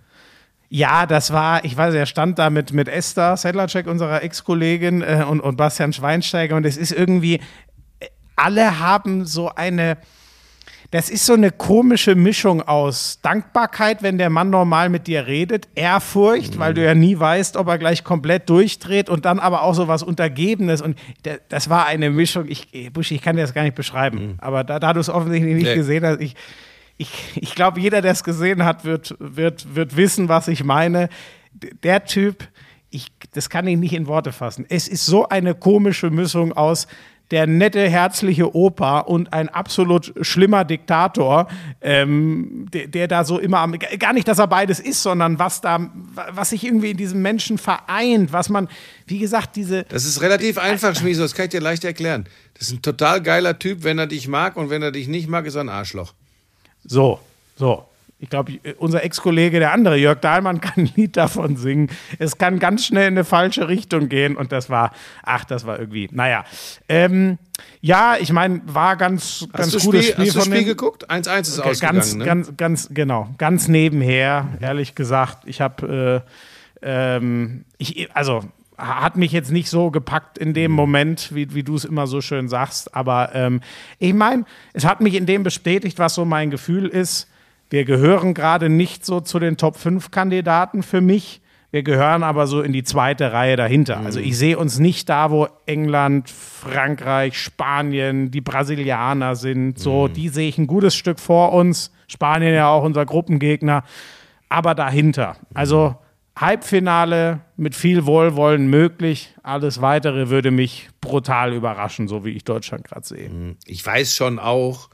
ja, das war, ich weiß, er stand da mit, mit Esther Sedlacek, unserer Ex-Kollegin, äh, und, und Bastian Schweinsteiger und es ist irgendwie, äh, alle haben so eine, das ist so eine komische Mischung aus Dankbarkeit, wenn der Mann normal mit dir redet, Ehrfurcht, mhm. weil du ja nie weißt, ob er gleich komplett durchdreht und dann aber auch so was Untergebenes und der, das war eine Mischung, ich, Buschi, ich kann dir das gar nicht beschreiben, mhm. aber da, da du es offensichtlich nicht nee. gesehen hast, ich Ich, ich glaube, jeder, der es gesehen hat, wird, wird, wird wissen, was ich meine. Der Typ, ich, das kann ich nicht in Worte fassen. Es ist so eine komische Mischung aus der nette, herzliche Opa und ein absolut schlimmer Diktator, ähm, der, der da so immer am, gar nicht, dass er beides ist, sondern was da, was sich irgendwie in diesem Menschen vereint, was man, wie gesagt, diese... Das ist relativ einfach, Schmieso, das kann ich dir leicht erklären. Das ist ein total geiler Typ, wenn er dich mag und wenn er dich nicht mag, ist er ein Arschloch. So, so. Ich glaube, unser Ex-Kollege, der andere, Jörg Dahlmann, kann ein Lied davon singen. Es kann ganz schnell in eine falsche Richtung gehen und das war, ach, das war irgendwie, naja. Ähm, ja, ich meine, war ganz, ganz hast gutes Spiel, Spiel hast von du Spiel den, geguckt? eins eins ist okay, ausgegangen, ganz, ne? ganz, ganz, genau, ganz nebenher, ehrlich gesagt. Ich habe, äh, ähm, ich, also, hat mich jetzt nicht so gepackt in dem Moment, wie, wie du es immer so schön sagst, aber ähm, ich meine, es hat mich in dem bestätigt, was so mein Gefühl ist. Wir gehören gerade nicht so zu den Top fünf Kandidaten für mich. Wir gehören aber so in die zweite Reihe dahinter. Also ich sehe uns nicht da, wo England, Frankreich, Spanien, die Brasilianer sind. So, die sehe ich ein gutes Stück vor uns. Spanien ja auch unser Gruppengegner. Aber dahinter. Also Halbfinale mit viel Wohlwollen möglich. Alles Weitere würde mich brutal überraschen, so wie ich Deutschland gerade sehe. Ich weiß schon auch,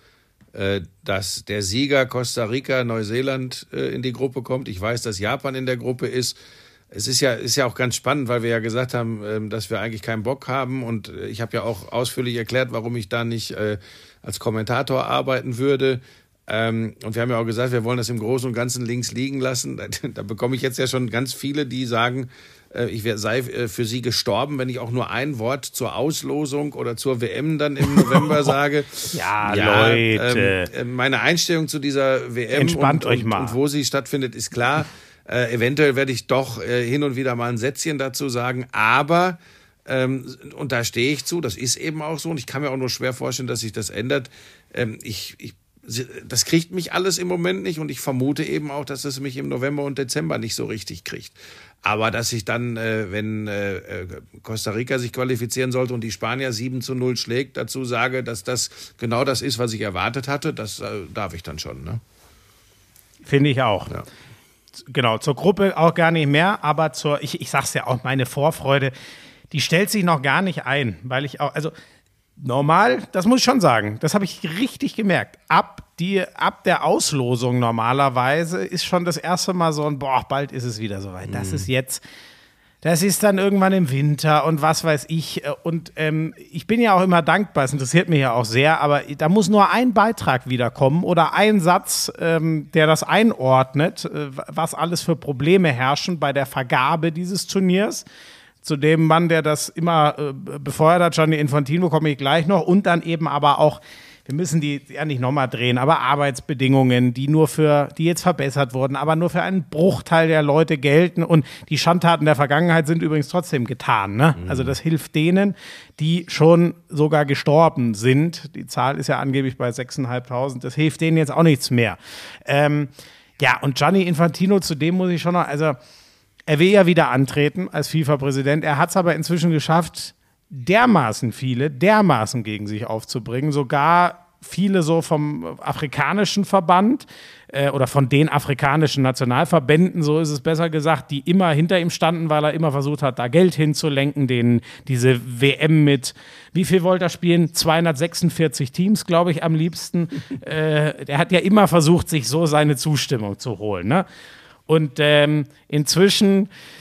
dass der Sieger Costa Rica, Neuseeland in die Gruppe kommt. Ich weiß, dass Japan in der Gruppe ist. Es ist ja, ist ja auch ganz spannend, weil wir ja gesagt haben, dass wir eigentlich keinen Bock haben. Und ich habe ja auch ausführlich erklärt, warum ich da nicht als Kommentator arbeiten würde. Und wir haben ja auch gesagt, wir wollen das im Großen und Ganzen links liegen lassen. Da bekomme ich jetzt ja schon ganz viele, die sagen, ich sei für sie gestorben, wenn ich auch nur ein Wort zur Auslosung oder zur W M dann im November sage. Ja, ja, Leute. Ähm, meine Einstellung zu dieser W M Entspannt und, euch mal. Und, und wo sie stattfindet, ist klar. Äh, eventuell werde ich doch äh, hin und wieder mal ein Sätzchen dazu sagen, aber, ähm, und da stehe ich zu, das ist eben auch so und ich kann mir auch nur schwer vorstellen, dass sich das ändert. Ähm, ich, ich Das kriegt mich alles im Moment nicht und ich vermute eben auch, dass es mich im November und Dezember nicht so richtig kriegt. Aber dass ich dann, äh, wenn äh, Costa Rica sich qualifizieren sollte und die Spanier sieben zu null schlägt, dazu sage, dass das genau das ist, was ich erwartet hatte, das äh, darf ich dann schon. Ne? Finde ich auch. Ja. Genau, zur Gruppe auch gar nicht mehr, aber zur, ich, ich sag's ja auch, meine Vorfreude, die stellt sich noch gar nicht ein, weil ich auch, also normal, das muss ich schon sagen, das habe ich richtig gemerkt. Ab, die, ab der Auslosung normalerweise ist schon das erste Mal so ein, boah, bald ist es wieder soweit. Das ist jetzt, das ist dann irgendwann im Winter und was weiß ich. Und ähm, ich bin ja auch immer dankbar, es interessiert mich ja auch sehr, aber da muss nur ein Beitrag wiederkommen oder ein Satz, ähm, der das einordnet, äh, was alles für Probleme herrschen bei der Vergabe dieses Turniers. Zu dem Mann, der das immer äh, befeuert hat, Gianni Infantino, komme ich gleich noch. Und dann eben aber auch, wir müssen die ja nicht nochmal drehen, aber Arbeitsbedingungen, die nur für, die jetzt verbessert wurden, aber nur für einen Bruchteil der Leute gelten. Und die Schandtaten der Vergangenheit sind übrigens trotzdem getan. Ne? Mhm. Also das hilft denen, die schon sogar gestorben sind. Die Zahl ist ja angeblich bei sechstausendfünfhundert. Das hilft denen jetzt auch nichts mehr. Ähm, ja, und Gianni Infantino, zu dem muss ich schon noch, also er will ja wieder antreten als FIFA-Präsident. Er hat es aber inzwischen geschafft, dermaßen viele, dermaßen gegen sich aufzubringen. Sogar viele so vom afrikanischen Verband äh, oder von den afrikanischen Nationalverbänden, so ist es besser gesagt, die immer hinter ihm standen, weil er immer versucht hat, da Geld hinzulenken, denen diese W M mit, wie viel wollte er spielen? zweihundertsechsundvierzig Teams, glaube ich, am liebsten. äh, der hat ja immer versucht, sich so seine Zustimmung zu holen, ne? Und ähm, inzwischen,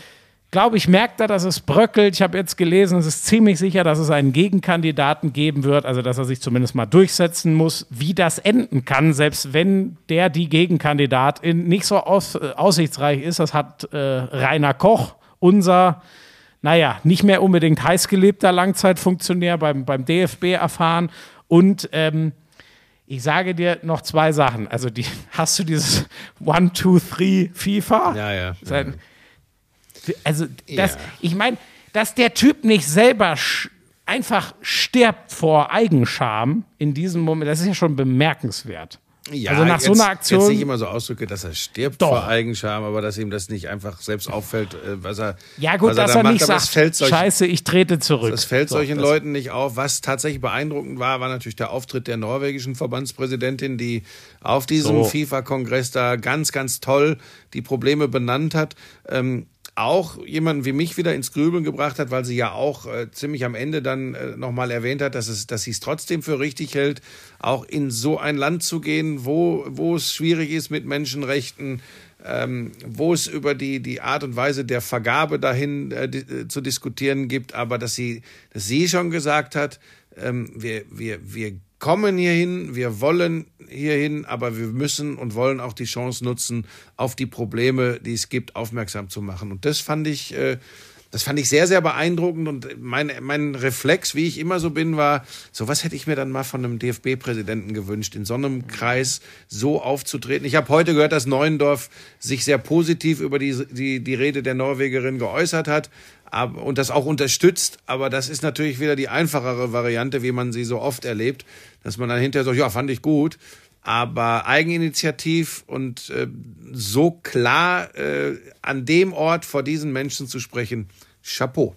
glaube ich, merkt er, dass es bröckelt. Ich habe jetzt gelesen, es ist ziemlich sicher, dass es einen Gegenkandidaten geben wird, also dass er sich zumindest mal durchsetzen muss. Wie das enden kann, selbst wenn der, die Gegenkandidatin nicht so aus, äh, aussichtsreich ist, das hat äh, Rainer Koch, unser, naja, nicht mehr unbedingt heißgeliebter Langzeitfunktionär beim, beim D F B erfahren. Und ähm, ich sage dir noch zwei Sachen. Also die, hast du dieses One, Two, Three FIFA? Ja, ja. Sein, also das, Ja. ich meine, dass der Typ nicht selber sch- einfach stirbt vor Eigenscham in diesem Moment, das ist ja schon bemerkenswert. Ja, also nach jetzt, so einer Aktion. Jetzt nicht immer so ausdrücke, dass er stirbt Doch. vor Eigenscham, aber dass ihm das nicht einfach selbst auffällt, äh, was er Ja gut, was er dass da er macht. nicht Aber es sagt, fällt solchen, scheiße, ich trete zurück. Das fällt So, solchen das- Leuten nicht auf. Was tatsächlich beeindruckend war, war natürlich der Auftritt der norwegischen Verbandspräsidentin, die auf diesem So. FIFA-Kongress da ganz, ganz toll die Probleme benannt hat. Ähm, auch jemanden wie mich wieder ins Grübeln gebracht hat, weil sie ja auch äh, ziemlich am Ende dann äh, nochmal erwähnt hat, dass, es, dass sie es trotzdem für richtig hält, auch in so ein Land zu gehen, wo, wo es schwierig ist mit Menschenrechten, ähm, wo es über die, die Art und Weise der Vergabe dahin äh, di- äh, zu diskutieren gibt, aber dass sie, dass sie schon gesagt hat, ähm, wir, wir, wir kommen hierhin, wir wollen hierhin, aber wir müssen und wollen auch die Chance nutzen, auf die Probleme, die es gibt, aufmerksam zu machen. Und das fand ich, äh, das fand ich sehr, sehr beeindruckend. Und mein, mein Reflex, wie ich immer so bin, war, sowas hätte ich mir dann mal von einem D F B-Präsidenten gewünscht, in so einem Kreis so aufzutreten. Ich habe heute gehört, dass Neuendorf sich sehr positiv über die, die, die Rede der Norwegerin geäußert hat. Aber, und das auch unterstützt, aber das ist natürlich wieder die einfachere Variante, wie man sie so oft erlebt, dass man dann hinterher sagt, ja, fand ich gut, aber Eigeninitiativ und äh, so klar äh, an dem Ort vor diesen Menschen zu sprechen, Chapeau.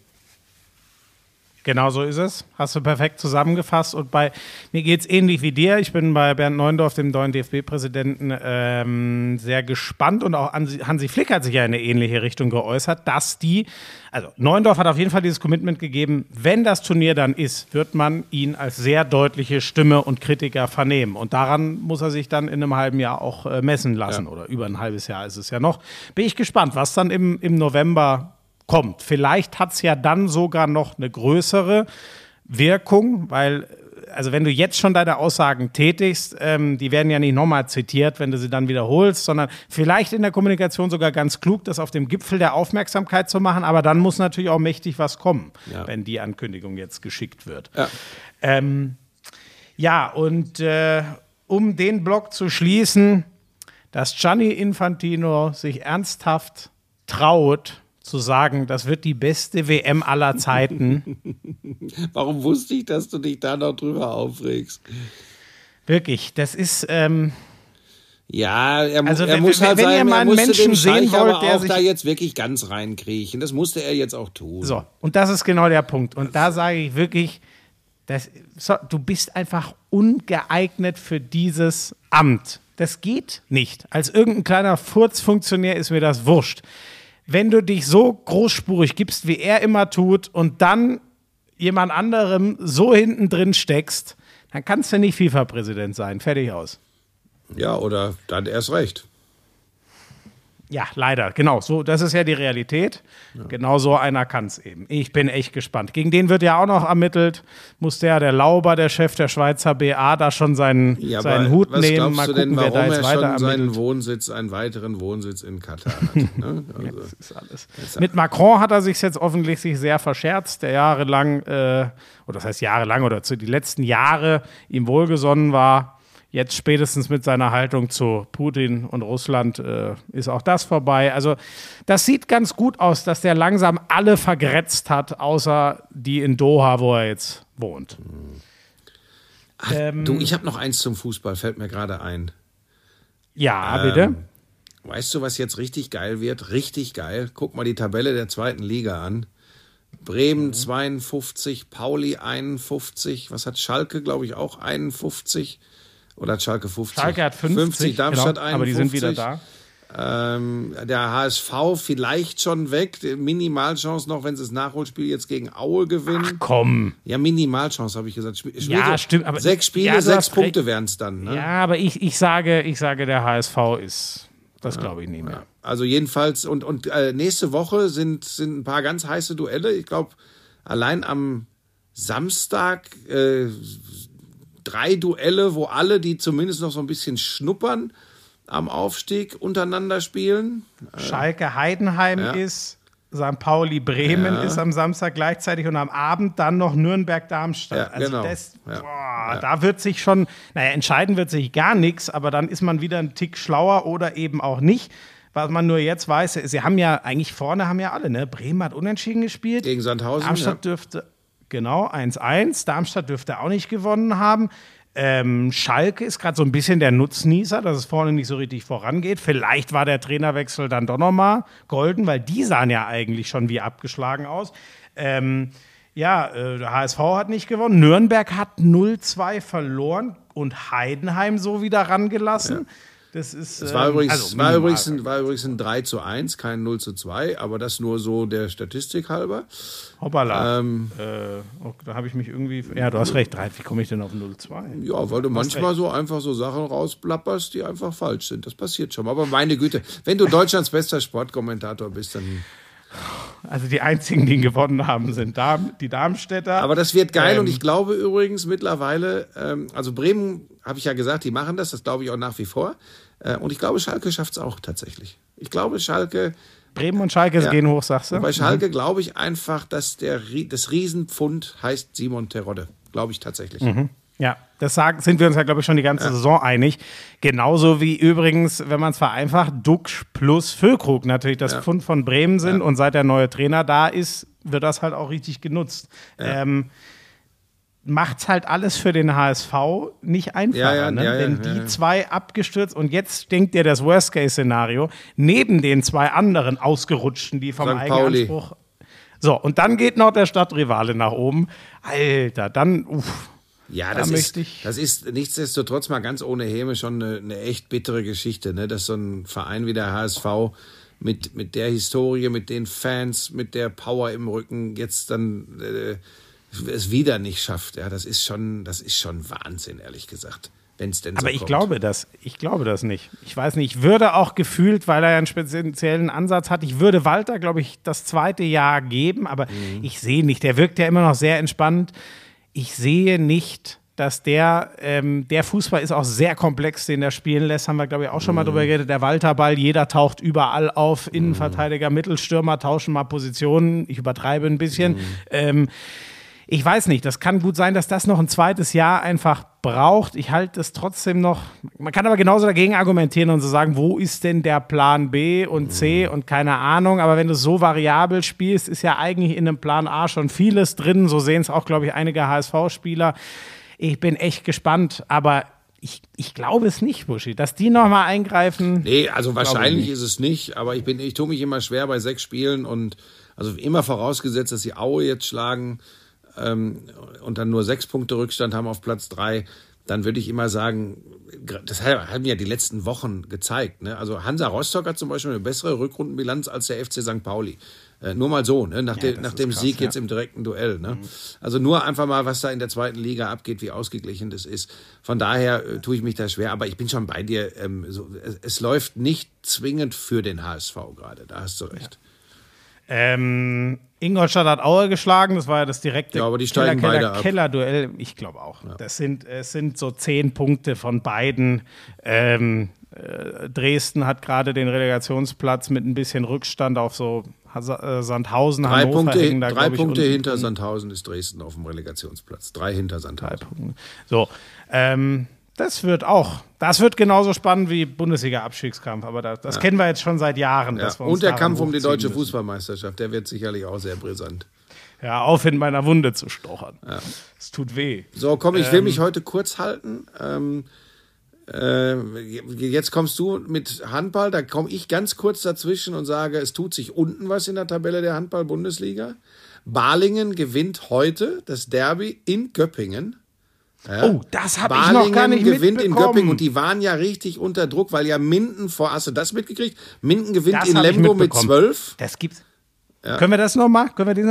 Genau so ist es. Hast du perfekt zusammengefasst. Und bei mir geht es ähnlich wie dir. Ich bin bei Bernd Neuendorf, dem neuen D F B-Präsidenten, ähm, sehr gespannt. Und auch Hansi, Hansi Flick hat sich ja in eine ähnliche Richtung geäußert, dass die, also Neuendorf hat auf jeden Fall dieses Commitment gegeben, wenn das Turnier dann ist, wird man ihn als sehr deutliche Stimme und Kritiker vernehmen. Und daran muss er sich dann in einem halben Jahr auch äh, messen lassen. Ja. Oder über ein halbes Jahr ist es ja noch. Bin ich gespannt, was dann im, im November kommt. Vielleicht hat es ja dann sogar noch eine größere Wirkung, weil, also wenn du jetzt schon deine Aussagen tätigst, ähm, die werden ja nicht nochmal zitiert, wenn du sie dann wiederholst, sondern vielleicht in der Kommunikation sogar ganz klug, das auf dem Gipfel der Aufmerksamkeit zu machen, aber dann muss natürlich auch mächtig was kommen, Ja. wenn die Ankündigung jetzt geschickt wird. Ja. Ähm, ja, und äh, um den Block zu schließen, dass Gianni Infantino sich ernsthaft traut, zu sagen, das wird die beste W M aller Zeiten. Warum wusste ich, dass du dich da noch drüber aufregst? Wirklich, das ist, ähm, Ja, er, mu- Also, er wenn- muss halt wenn ihr sein, mal er einen musste Menschen dem sehen Scheich aber wollt, der auch sich- da jetzt wirklich ganz reinkriechen. Das musste er jetzt auch tun. so. Und das ist genau der Punkt. Und da sage ich wirklich, das, so, du bist einfach ungeeignet für dieses Amt. Das geht nicht. Als irgendein kleiner Furzfunktionär ist mir das wurscht. Wenn du dich so großspurig gibst, wie er immer tut, und dann jemand anderem so hinten drin steckst, dann kannst du nicht FIFA-Präsident sein. Fertig aus. Ja, oder dann erst recht. Ja, leider, genau. So, das ist ja die Realität. Genau so einer kann es eben. Ich bin echt gespannt. Gegen den wird ja auch noch ermittelt. Muss der, der Lauber, der Chef der Schweizer B A, da schon seinen, Ja, seinen aber Hut was nehmen. glaubst Mal du gucken, denn, wer warum da jetzt er weiter schon seinen ermittelt. Wohnsitz, einen weiteren Wohnsitz in Katar hat? Ne? Also, Das ist alles. Mit Macron hat er sich jetzt offensichtlich sehr verscherzt, der jahrelang, äh, oder das heißt jahrelang, oder zu die letzten Jahre ihm wohlgesonnen war. Jetzt spätestens mit seiner Haltung zu Putin und Russland äh, ist auch das vorbei. Also das sieht ganz gut aus, dass der langsam alle vergrätzt hat, außer die in Doha, wo er jetzt wohnt. Ach, Ähm, du, ich habe noch eins zum Fußball, fällt mir gerade ein. Ja, bitte. Ähm, Weißt du, was jetzt richtig geil wird? Richtig geil. Guck mal die Tabelle der zweiten Liga an. Bremen zweiundfünfzig, Pauli einundfünfzig. Was hat Schalke, glaube ich, auch einundfünfzig? Oder hat Schalke fünfzig? Schalke hat fünfzig, Darmstadt genau, aber die sind wieder einundfünfzig. da. Ähm, der H S V vielleicht schon weg. Minimalchance noch, wenn sie das Nachholspiel jetzt gegen Aue gewinnen. Komm. Ja, Minimalchance, habe ich gesagt. Spiel, Ja, Spiel- stimmt, aber- Sechs Spiele, ja, du sechs hast Punkte recht. wären es dann. Ne? Ja, aber ich, ich, sage, ich sage, der H S V ist Das glaube ich nicht mehr. Ja. Also jedenfalls, und, und äh, nächste Woche sind, sind ein paar ganz heiße Duelle. Ich glaube, allein am Samstag äh, drei Duelle, wo alle, die zumindest noch so ein bisschen schnuppern am Aufstieg, untereinander spielen. Schalke Heidenheim ja. ist, Sankt Pauli Bremen Ja. ist am Samstag gleichzeitig und am Abend dann noch Nürnberg Darmstadt. Ja, also genau. das, Ja. boah, Ja. da wird sich schon, naja, entscheiden wird sich gar nichts, aber dann ist man wieder ein Tick schlauer oder eben auch nicht. Was man nur jetzt weiß, sie haben ja, eigentlich vorne haben ja alle, ne? Bremen hat unentschieden gespielt. Gegen Sandhausen, Darmstadt ja. dürfte, genau, eins eins. Darmstadt dürfte auch nicht gewonnen haben. Ähm, Schalke ist gerade so ein bisschen der Nutznießer, dass es vorne nicht so richtig vorangeht. Vielleicht war der Trainerwechsel dann doch nochmal golden, weil die sahen ja eigentlich schon wie abgeschlagen aus. Ähm, ja, äh, der H S V hat nicht gewonnen. Nürnberg hat null zwei verloren und Heidenheim so wieder rangelassen. Ja. Das ist, Es war, ähm, übrigens, also war, übrigens ein, war übrigens ein drei zu eins, kein null zu zwei, aber das nur so der Statistik halber. Hoppala. Ähm, äh, oh, da habe ich mich irgendwie. Ja, du hast recht. Wie komme ich denn auf null zwei? Ja, weil du manchmal so einfach so Sachen rausplapperst, die einfach falsch sind. Das passiert schon mal. Aber meine Güte, wenn du Deutschlands bester Sportkommentator bist, dann. Also die einzigen, die ihn gewonnen haben, sind Darm, die Darmstädter. Aber das wird geil Ähm, und ich glaube übrigens mittlerweile, ähm, also Bremen, habe ich ja gesagt, die machen das, das glaube ich auch nach wie vor. Äh, und ich glaube, Schalke schafft es auch tatsächlich. Ich glaube, Schalke. Bremen und Schalke Ja. gehen hoch, sagst du? Und bei Schalke glaube ich einfach, dass der, das Riesenpfund heißt Simon Terodde. Glaube ich tatsächlich. Mhm. Ja, das sagen, sind wir uns ja, glaube ich, schon die ganze ja. Saison einig. Genauso wie übrigens, wenn man es vereinfacht, Duxch plus Füllkrug natürlich das Ja. Pfund von Bremen sind. Ja. Und seit der neue Trainer da ist, wird das halt auch richtig genutzt. Ja. Ähm, macht's halt alles für den H S V nicht einfacher, Ja, ja, ne? ja, ja, Wenn ja, die ja. zwei abgestürzt und jetzt denkt ihr das Worst-Case-Szenario, neben den zwei anderen Ausgerutschten, die vom Sankt Pauli. Eigenanspruch. So, und dann geht noch der Stadtrivale nach oben. Alter, dann, uff. Ja, Da das ist, möchte ich- das ist nichtsdestotrotz mal ganz ohne Häme schon eine, eine echt bittere Geschichte, ne? Dass so ein Verein wie der H S V mit, mit der Historie, mit den Fans, mit der Power im Rücken jetzt dann äh, es wieder nicht schafft. Ja, das ist schon, das ist schon Wahnsinn, ehrlich gesagt. Wenn's denn so Aber ich kommt. glaube das. Ich glaube das nicht. Ich weiß nicht. Ich würde auch gefühlt, weil er ja einen speziellen Ansatz hat, ich würde Walter, glaube ich, das zweite Jahr geben, aber Mhm. ich sehe nicht. Der wirkt ja immer noch sehr entspannt. Ich sehe nicht, dass der, ähm, der Fußball ist auch sehr komplex, den er spielen lässt, haben wir, glaube ich, auch schon mal drüber geredet. Der Walter-Ball, jeder taucht überall auf. Innenverteidiger, Mittelstürmer tauschen mal Positionen. Ich übertreibe ein bisschen. Ähm, Ich weiß nicht, das kann gut sein, dass das noch ein zweites Jahr einfach braucht. Ich halte es trotzdem noch. Man kann aber genauso dagegen argumentieren und so sagen, wo ist denn der Plan B und C und keine Ahnung. Aber wenn du so variabel spielst, ist ja eigentlich in einem Plan A schon vieles drin. So sehen es auch, glaube ich, einige H S V-Spieler. Ich bin echt gespannt, aber ich, ich glaube es nicht, Buschi, dass die nochmal eingreifen. Nee, also wahrscheinlich nicht. ist es nicht, aber ich bin, ich tue mich immer schwer bei sechs Spielen und also immer vorausgesetzt, dass die Aue jetzt schlagen ähm, und dann nur sechs Punkte Rückstand haben auf Platz drei, dann würde ich immer sagen, das haben ja die letzten Wochen gezeigt. Ne? Also Hansa Rostock hat zum Beispiel eine bessere Rückrundenbilanz als der F C Sankt Pauli. Äh, nur mal so, ne? nach, Ja, de, nach ist dem krass, Sieg ja. jetzt im direkten Duell. Ne? Mhm. Also nur einfach mal, was da in der zweiten Liga abgeht, wie ausgeglichen das ist. Von daher äh, tue ich mich da schwer, aber ich bin schon bei dir. Ähm, so, es, es läuft nicht zwingend für den H S V gerade, da hast du recht. Ähm, Ingolstadt hat Aue geschlagen, das war ja das direkte Ja, aber die steigen Keller, beide Keller, ab. Keller-Duell. Ich glaube auch. Das sind, es sind so zehn Punkte von beiden. Ähm, äh, Dresden hat gerade den Relegationsplatz mit ein bisschen Rückstand auf so Hasa- äh, Sandhausen, Drei Hannover Punkte, hängen da, drei glaub ich, Punkte unten. hinter Sandhausen ist Dresden auf dem Relegationsplatz. Drei hinter Sandhausen. So, ähm, das wird auch, das wird genauso spannend wie Bundesliga-Abstiegskampf, aber das, das kennen wir jetzt schon seit Jahren. Ja. dass wir uns Und der daran Kampf um die hochziehen deutsche müssen. Fußballmeisterschaft, der wird sicherlich auch sehr brisant. Ja, auf in meiner Wunde zu stochern. Es tut weh. So, komm, ich will Ähm, mich heute kurz halten. Ähm, äh, jetzt kommst du mit Handball, da komme ich ganz kurz dazwischen und sage, es tut sich unten was in der Tabelle der Handball-Bundesliga. Balingen gewinnt heute das Derby in Göppingen. Ja. Oh, das habe ich noch gar nicht gewinnt in mitbekommen. Göppingen und die waren ja richtig unter Druck, weil ja Minden vor, hast du das mitgekriegt? Minden gewinnt Das in hab ich Lemgo mit mitbekommen. zwölf. Das gibt's. Können wir das noch mal? Können wir diese?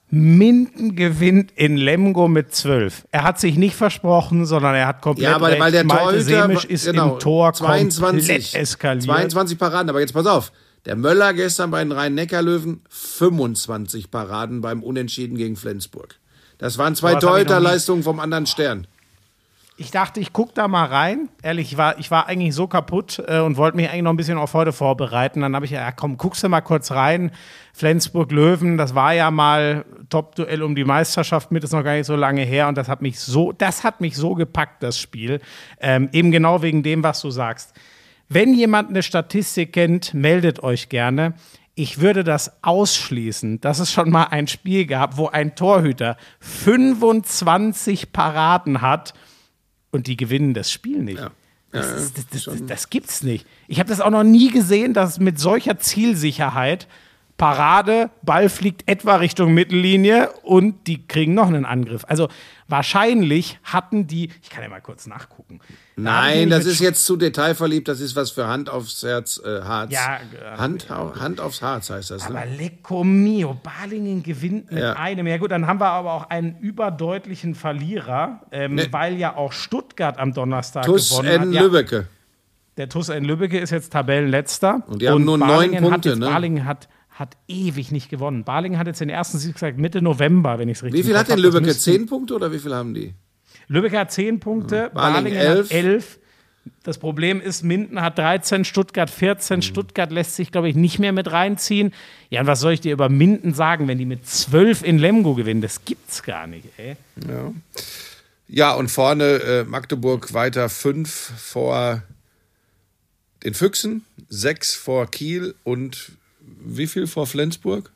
Minden gewinnt in Lemgo mit zwölf. Er hat sich nicht versprochen, sondern er hat komplett Ja, aber recht. weil der Malte Torhüter Semisch ist genau, im Tor zweiundzwanzig, komplett eskaliert. zweiundzwanzig Paraden, aber jetzt pass auf. Der Möller gestern bei den Rhein-Neckar-Löwen fünfundzwanzig Paraden beim Unentschieden gegen Flensburg. Das waren zwei Sowas hab ich noch nie- Torhüterleistungen vom anderen Stern. Ich dachte, ich gucke da mal rein. Ehrlich, ich war, ich war eigentlich so kaputt äh, und wollte mich eigentlich noch ein bisschen auf heute vorbereiten. Dann habe ich ja, ja, komm, guckst du mal kurz rein. Flensburg-Löwen, das war ja mal Top-Duell um die Meisterschaft mit, ist noch gar nicht so lange her. Und das hat mich so, das hat mich so gepackt, das Spiel. Ähm, eben genau wegen dem, was du sagst. Wenn jemand eine Statistik kennt, meldet euch gerne. Ich würde das ausschließen, dass es schon mal ein Spiel gab, wo ein Torhüter fünfundzwanzig Paraden hat und die gewinnen das Spiel nicht. Ja. Das, Ja, ja, das, das, das, schon. das gibt's nicht. Ich habe das auch noch nie gesehen, dass mit solcher Zielsicherheit Parade, Ball fliegt etwa Richtung Mittellinie und die kriegen noch einen Angriff. Also wahrscheinlich hatten die, ich kann ja mal kurz nachgucken. Da hab ich Nein, nämlich das mit ist jetzt zu detailverliebt, das ist was für Hand aufs Herz, äh, Harz. Ja, äh, Hand, Hand aufs Harz heißt das, Aber ne? Lecco mio, Balingen gewinnt mit Ja. einem. Ja gut, dann haben wir aber auch einen überdeutlichen Verlierer, ähm, Ne. weil ja auch Stuttgart am Donnerstag Tuss gewonnen hat. N. Ja, Lübbecke. der Tuss N. Lübbecke ist jetzt Tabellenletzter. Und die haben nur neun Balingen hat Punkte, jetzt, ne? Balingen hat, hat ewig nicht gewonnen. Balingen hat jetzt den ersten Sieg gesagt Mitte November, wenn ich es richtig Wie viel im hat Kopf denn hab. Das Lübbecke? müssten- Zehn Punkte oder wie viel haben die? Lübbecke hat zehn Punkte, Balingen Balingen elf. hat elf. Das Problem ist, Minden hat dreizehn, Stuttgart vierzehn. Stuttgart lässt sich, glaube ich, nicht mehr mit reinziehen. Ja, und was soll ich dir über Minden sagen, wenn die mit zwölf in Lemgo gewinnen? Das gibt's gar nicht, ey. Ja. Ja, und vorne äh, Magdeburg weiter fünf vor den Füchsen, sechs vor Kiel und wie viel vor Flensburg?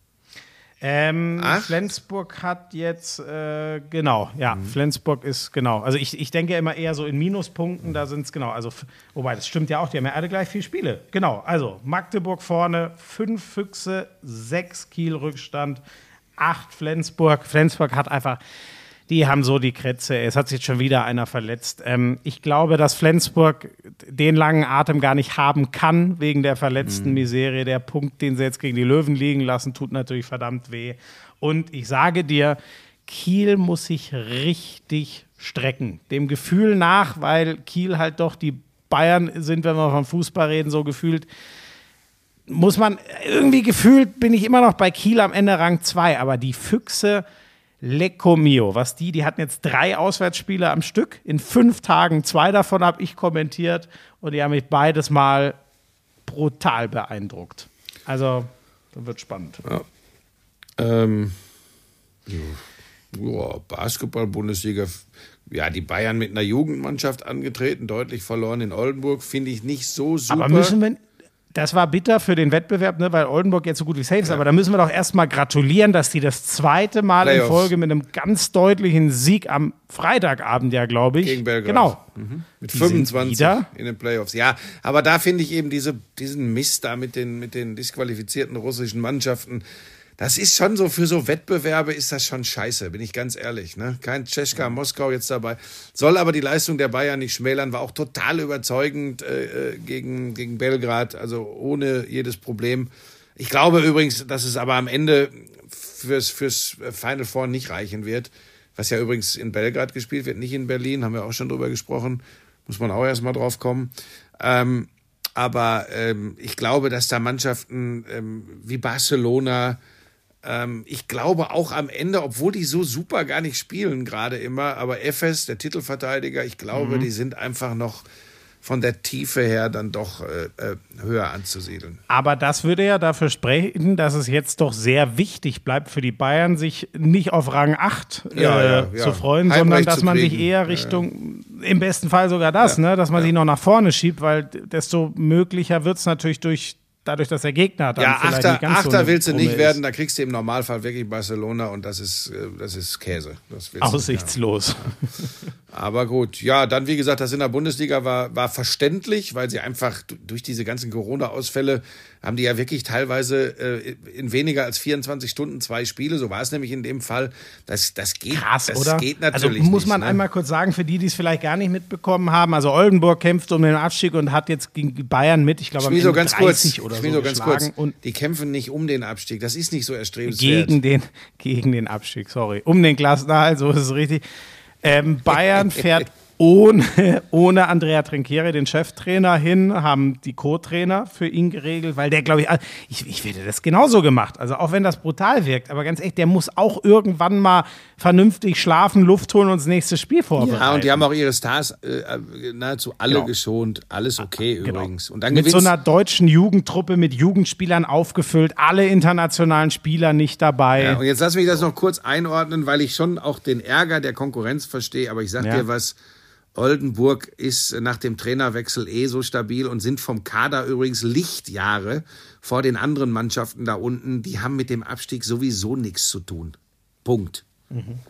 Ähm, Acht? Flensburg hat jetzt, äh, genau, ja, Flensburg ist, genau. Also ich, ich denke immer eher so in Minuspunkten, da sind es genau, also, f- wobei, das stimmt ja auch, die haben ja alle gleich vier Spiele. Genau, also Magdeburg vorne, fünf Füchse, sechs Kiel Rückstand, acht Flensburg. Flensburg hat einfach, die haben so die Krätze, es hat sich jetzt schon wieder einer verletzt. Ähm, ich glaube, dass Flensburg den langen Atem gar nicht haben kann, wegen der verletzten Miserie. Der Punkt, den sie jetzt gegen die Löwen liegen lassen, tut natürlich verdammt weh. Und ich sage dir, Kiel muss sich richtig strecken. Dem Gefühl nach, weil Kiel halt doch die Bayern sind, wenn wir vom Fußball reden, so gefühlt, muss man, irgendwie gefühlt bin ich immer noch bei Kiel am Ende Rang zwei, aber die Füchse, Lecco mio, was die, die hatten jetzt drei Auswärtsspiele am Stück, in fünf Tagen, zwei davon habe ich kommentiert und die haben mich beides mal brutal beeindruckt. Also, das wird spannend. Ja. Ähm, ja, Basketball-Bundesliga. Ja, die Bayern mit einer Jugendmannschaft angetreten, deutlich verloren in Oldenburg, finde ich nicht so super. Aber müssen wir, das war bitter für den Wettbewerb, ne, weil Oldenburg jetzt so gut wie safe ist, aber da müssen wir doch erstmal gratulieren, dass die das zweite Mal Playoffs. in Folge mit einem ganz deutlichen Sieg am Freitagabend, ja, glaube ich. Gegen Belgrad. Genau. Mit Die sind fünfundzwanzig wieder? in den Playoffs. Ja, aber da finde ich eben diese, diesen Mist da mit den, mit den disqualifizierten russischen Mannschaften. Das ist schon so, für so Wettbewerbe ist das schon scheiße, bin ich ganz ehrlich. Ne? Kein Tschechka Moskau jetzt dabei. Soll aber die Leistung der Bayern nicht schmälern, war auch total überzeugend äh, gegen, gegen Belgrad, also ohne jedes Problem. Ich glaube übrigens, dass es aber am Ende fürs, fürs Final Four nicht reichen wird, was ja übrigens in Belgrad gespielt wird, nicht in Berlin, haben wir auch schon drüber gesprochen, muss man auch erstmal drauf kommen. Ähm, aber ähm, ich glaube, dass da Mannschaften ähm, wie Barcelona, ähm, ich glaube auch am Ende, obwohl die so super gar nicht spielen gerade immer, aber Efes, der Titelverteidiger, ich glaube, Mhm. die sind einfach noch von der Tiefe her dann doch äh, äh, höher anzusiedeln. Aber das würde ja dafür sprechen, dass es jetzt doch sehr wichtig bleibt für die Bayern, sich nicht auf Rang acht äh, Ja, ja, ja. zu freuen, Heimrecht sondern dass zu man sich kriegen. eher Richtung, im besten Fall sogar das, ne, dass man sich noch nach vorne schiebt, weil desto möglicher wird es natürlich durch, dadurch, dass der Gegner dann Ja, vielleicht Achter, nicht ganz so Achter eine willst du Brumme nicht ist. werden, da kriegst du im Normalfall wirklich Barcelona und das ist, äh, das ist Käse. Das willst du nicht Aussichtslos. haben. Aber gut, ja, dann wie gesagt, das in der Bundesliga war, war verständlich, weil sie einfach d- durch diese ganzen Corona-Ausfälle haben die ja wirklich teilweise äh, in weniger als vierundzwanzig Stunden zwei Spiele, so war es nämlich in dem Fall. Das, das geht, Krass, das oder? geht natürlich also muss nicht, man ne? einmal kurz sagen, für die, die es vielleicht gar nicht mitbekommen haben, also Oldenburg kämpft um den Abstieg und hat jetzt gegen die Bayern mit, ich glaube, am Schmieso, Ende ganz kurz, dreißig oder so Schmieso, ganz geschlagen. kurz. Und Die kämpfen nicht um den Abstieg, das ist nicht so erstrebenswert. gegen den, gegen den Abstieg, sorry. Um den Klassenerhalt, so ist es richtig. Ähm, Bayern fährt ohne, ohne Andrea Trinchieri, den Cheftrainer, hin, haben die Co-Trainer für ihn geregelt, weil der, glaube ich, ich, ich hätte das genauso gemacht. Also auch wenn das brutal wirkt, aber ganz echt, der muss auch irgendwann mal vernünftig schlafen, Luft holen und das nächste Spiel vorbereiten. Ja, und die haben auch ihre Stars äh, nahezu alle Genau. geschont. Alles okay Genau. übrigens. Und dann Mit so gewinnst- einer deutschen Jugendtruppe mit Jugendspielern aufgefüllt, alle internationalen Spieler nicht dabei. Ja, und jetzt lass mich das noch kurz einordnen, weil ich schon auch den Ärger der Konkurrenz verstehe. Aber ich sag Ja. dir was, Oldenburg ist nach dem Trainerwechsel eh so stabil und sind vom Kader übrigens Lichtjahre vor den anderen Mannschaften da unten. Die haben mit dem Abstieg sowieso nichts zu tun. Punkt. Mhm.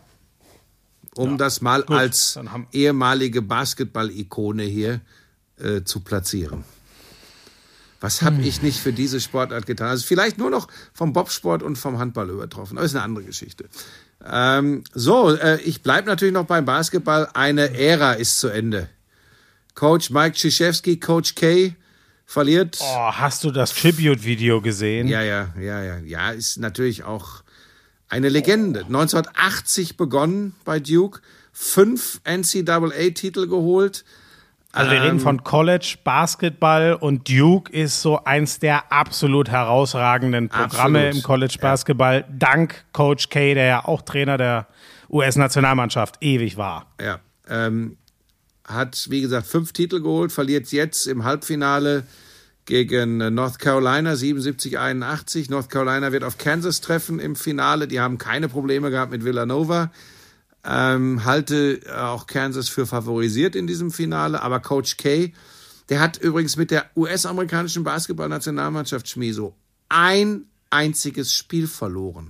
Um Ja, das mal gut, als dann haben- ehemalige Basketball-Ikone hier äh, zu platzieren. Was habe Hm. ich nicht für diese Sportart getan? Also vielleicht nur noch vom Bobsport und vom Handball übertroffen. Das ist eine andere Geschichte. Ähm, so, äh, ich bleibe natürlich noch beim Basketball. Eine Ära ist zu Ende. Coach Mike Krzyzewski, Coach K, verliert. Oh, hast du das Tribute-Video gesehen? Ja, ja, ja, ja. Ja, ist natürlich auch eine Legende. neunzehnhundertachtzig begonnen bei Duke, fünf N C double A-Titel geholt. Also wir reden von College, Basketball und Duke ist so eins der absolut herausragenden Programme Absolut. im College Basketball. Dank Coach K, der ja auch Trainer der U S-Nationalmannschaft ewig war. Ja, ähm, hat, wie gesagt, fünf Titel geholt, verliert jetzt im Halbfinale gegen North Carolina siebenundsiebzig einundachtzig. North Carolina wird auf Kansas treffen im Finale. Die haben keine Probleme gehabt mit Villanova. Ähm, halte auch Kansas für favorisiert in diesem Finale. Aber Coach K, der hat übrigens mit der U S-amerikanischen Basketball-Nationalmannschaft Schmieso ein einziges Spiel verloren.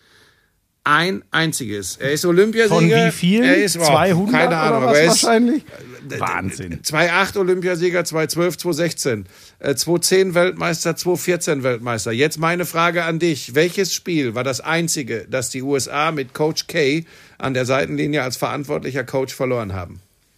Ein einziges. Er ist Olympiasieger. Von wie vielen? Er ist, oh, zweihundert keine Ahnung, oder aber was er ist wahrscheinlich? Wahnsinn. zweitausendacht Olympiasieger, zweitausendzwölf, zweitausendsechzehn, äh, zweitausendzehn Weltmeister, zweitausendvierzehn Weltmeister. Jetzt meine Frage an dich. Welches Spiel war das einzige, das die U S A mit Coach K an der Seitenlinie als verantwortlicher Coach verloren haben?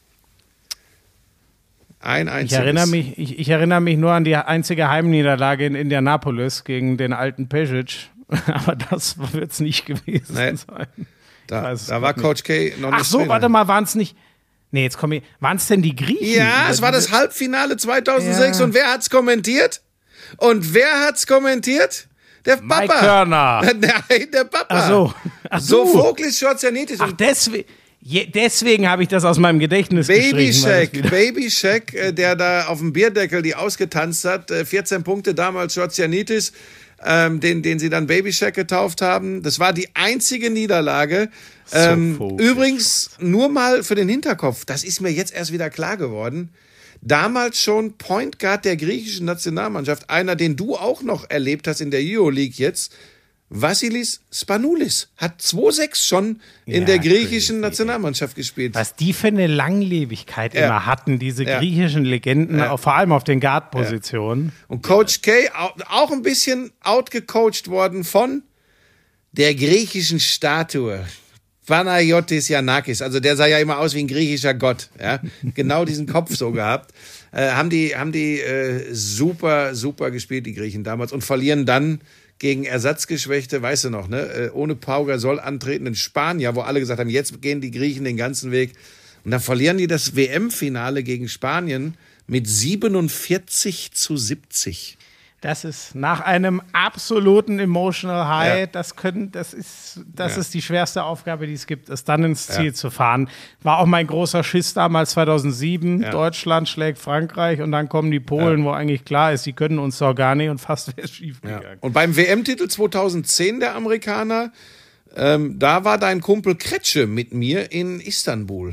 Ein einziges. Ich erinnere, mich, ich, ich erinnere mich nur an die einzige Heimniederlage in Indianapolis gegen den alten Pejic. Aber das wird es nicht gewesen Nee. sein. Da, weiß es da war nicht. Coach K noch nicht Ach so, Trainer. warte mal, waren es nicht... Nee, jetzt komme ich... Waren es denn die Griechen? Ja, es war das Halbfinale zweitausendsechs. Ja. Und wer hat's kommentiert? Und wer hat's kommentiert? Der Papa. Mike Körner. Nein, der Papa. Ach so. Ach so, so. Voglis Schwarzianitis. Ach, deswegen... Je, deswegen habe ich das aus meinem Gedächtnis Baby gestrichen. weil das Shack, wieder- Baby Shack, äh, der da auf dem Bierdeckel die ausgetanzt hat, äh, vierzehn Punkte damals Schwarzianitis, ähm, den, den sie dann Baby Shack getauft haben. Das war die einzige Niederlage. Ähm, Vogel. übrigens, nur mal für den Hinterkopf, das ist mir jetzt erst wieder klar geworden. Damals schon Point Guard der griechischen Nationalmannschaft, einer, den du auch noch erlebt hast in der Euroleague jetzt, Vassilis Spanoulis, hat zwei sechs schon in Ja, der griechischen crazy. Nationalmannschaft gespielt. Was die für eine Langlebigkeit Ja. immer hatten, diese Ja. griechischen Legenden, Ja. auch vor allem auf den Guard-Positionen. Und Coach K au- auch ein bisschen outgecoacht worden von der griechischen Statue. Panayotis Yanakis, also der sah ja immer aus wie ein griechischer Gott, ja, genau diesen Kopf so gehabt. Äh, haben die, haben die äh, super, super gespielt, die Griechen damals, und verlieren dann gegen Ersatzgeschwächte, weißt du noch, ne, äh, ohne Pau Gasol antretenden Spanier, wo alle gesagt haben, jetzt gehen die Griechen den ganzen Weg. Und dann verlieren die das W M-Finale gegen Spanien mit siebenundvierzig zu siebzig. Das ist nach einem absoluten Emotional High, Ja. das können, das ist, das Ja. ist die schwerste Aufgabe, die es gibt, es dann ins Ziel Ja. zu fahren. War auch mein großer Schiss damals zweitausendsieben. Ja. Deutschland schlägt Frankreich und dann kommen die Polen, wo eigentlich klar ist, sie können uns doch gar nicht und fast wäre es schief Ja. gegangen. Und beim W M-Titel zweitausendzehn der Amerikaner, ähm, da war dein Kumpel Kretsche mit mir in Istanbul.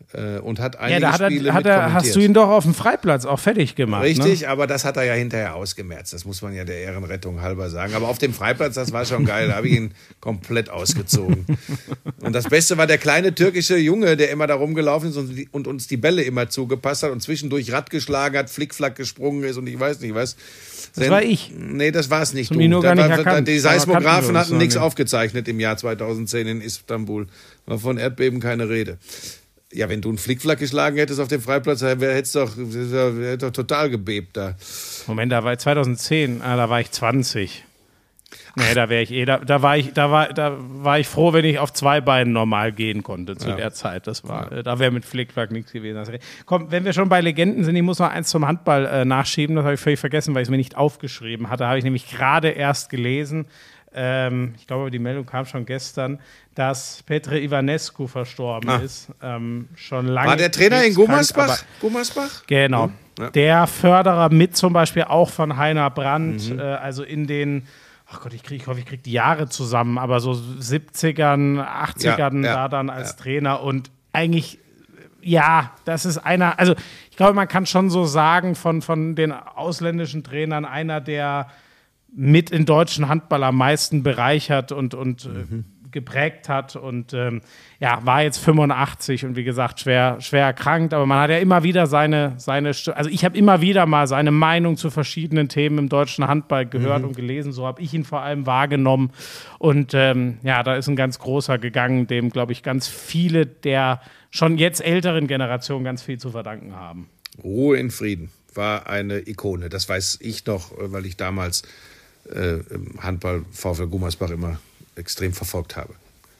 äh, und hat Ja, einige da hat Spiele er, hat mit er, hast du ihn doch auf dem Freiplatz auch fertig gemacht. Richtig, ne? aber das hat er ja hinterher ausgemerzt. Das muss man ja der Ehrenrettung halber sagen. Aber auf dem Freiplatz, das war schon geil. Da habe ich ihn komplett ausgezogen. Und das Beste war der kleine türkische Junge, der immer da rumgelaufen ist und, und uns die Bälle immer zugepasst hat und zwischendurch Rad geschlagen hat, Flickflack gesprungen ist und ich weiß nicht was. Das war ich. Nee, das war es nicht. Hast du mich nur gar nicht war, erkannt. Die Aber Seismographen kannten wir uns hatten noch nichts nicht. aufgezeichnet im Jahr zweitausendzehn in Istanbul. War von Erdbeben keine Rede. Ja, wenn du einen Flickflack geschlagen hättest auf dem Freiplatz, hättest du doch, hätte doch total gebebt da. Moment, da war ich zweitausendzehn, ah, da war ich zwanzig. Nee, da wäre ich eh, da, da war ich, da war, da war ich froh, wenn ich auf zwei Beinen normal gehen konnte zu Ja. der Zeit. Das war, äh, da wäre mit Flickflack nichts gewesen. Komm, wenn wir schon bei Legenden sind, ich muss noch eins zum Handball äh, nachschieben. Das habe ich völlig vergessen, weil ich es mir nicht aufgeschrieben hatte. Habe ich nämlich gerade erst gelesen. Ähm, ich glaube, die Meldung kam schon gestern, dass Petre Ivanescu verstorben Ah. ist. Ähm, schon lange. War der Trainer in krebskrank, Gummersbach? aber- Gummersbach? Genau. Ja. Der Förderer mit zum Beispiel auch von Heiner Brandt, äh, also in den, ach Gott, ich, krieg, ich hoffe, ich kriege die Jahre zusammen, aber so siebzigern, achtzigern Ja, ja, da dann als ja. Trainer und eigentlich, ja, das ist einer, also ich glaube, man kann schon so sagen, von, von den ausländischen Trainern einer, der mit in deutschen Handball am meisten bereichert und, und Mhm. äh, geprägt hat und ähm, ja, war jetzt fünfundachtzig und wie gesagt, schwer, schwer erkrankt, aber man hat ja immer wieder seine, seine St- also ich habe immer wieder mal seine Meinung zu verschiedenen Themen im deutschen Handball gehört Mhm. und gelesen, so habe ich ihn vor allem wahrgenommen und ähm, ja, da ist ein ganz großer gegangen, dem, glaube ich, ganz viele der schon jetzt älteren Generationen ganz viel zu verdanken haben. Ruhe in Frieden war eine Ikone. Das weiß ich noch, weil ich damals äh, im Handball VfL Gummersbach immer extrem verfolgt habe.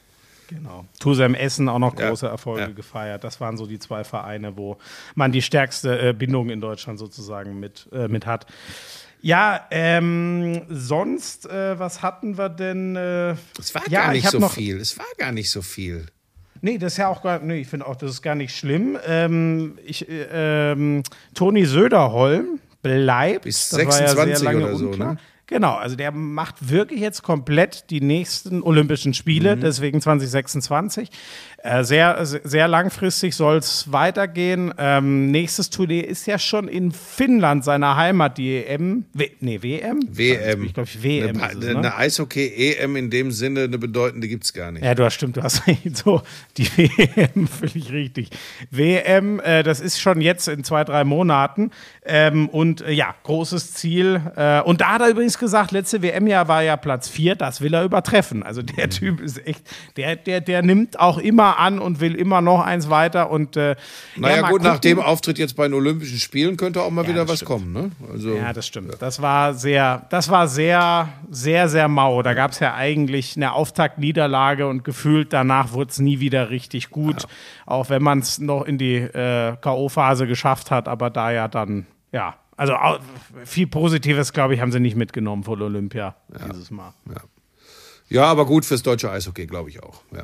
Genau. Tusem Essen auch noch Ja, große Erfolge ja. gefeiert. Das waren so die zwei Vereine, wo man die stärkste äh, Bindung in Deutschland sozusagen mit, äh, mit hat. Ja, ähm, sonst, äh, was hatten wir denn? Äh, Es war ja, gar ich nicht hab so noch, viel. Es war gar nicht so viel. Nee, das ist ja auch gar nee, ich finde auch, das ist gar nicht schlimm. Ähm, ich, äh, ähm, Toni Söderholm bleibt. Bis das war ja sechsundzwanzig sehr lange oder so, unklar. ne? Genau, also der macht wirklich jetzt komplett die nächsten Olympischen Spiele, Mhm. deswegen zwanzig sechsundzwanzig. Äh, sehr, sehr langfristig soll es weitergehen. Ähm, nächstes Turnier ist ja schon in Finnland, seiner Heimat, die E M. W nee, W M? W M. Ich glaube, W M. Eine, ist es, ne? eine Eishockey-E M in dem Sinne, eine bedeutende gibt es gar nicht. Ja, du hast stimmt, du hast so die W M, völlig richtig. W M, äh, das ist schon jetzt in zwei, drei Monaten. Ähm, und äh, ja, großes Ziel. Äh, und da hat er übrigens gesagt, letzte W M-Jahr war ja Platz vier, das will er übertreffen. Also der Typ ist echt, der, der, der nimmt auch immer an und will immer noch eins weiter. Und, äh, Naja, ja, mal gut, nach gucken. dem Auftritt jetzt bei den Olympischen Spielen könnte auch mal Ja, wieder das was stimmt. kommen. Ne? Also, Ja, das stimmt. Das war sehr, das war sehr, sehr, sehr mau. Da gab es ja eigentlich eine Auftaktniederlage und gefühlt danach wurde es nie wieder richtig gut. Auch wenn man es noch in die äh, K O-Phase geschafft hat, aber da ja dann, ja, also au- viel Positives, glaube ich, haben sie nicht mitgenommen von Olympia dieses Mal. ja, aber gut fürs deutsche Eishockey, glaube ich auch. Ja.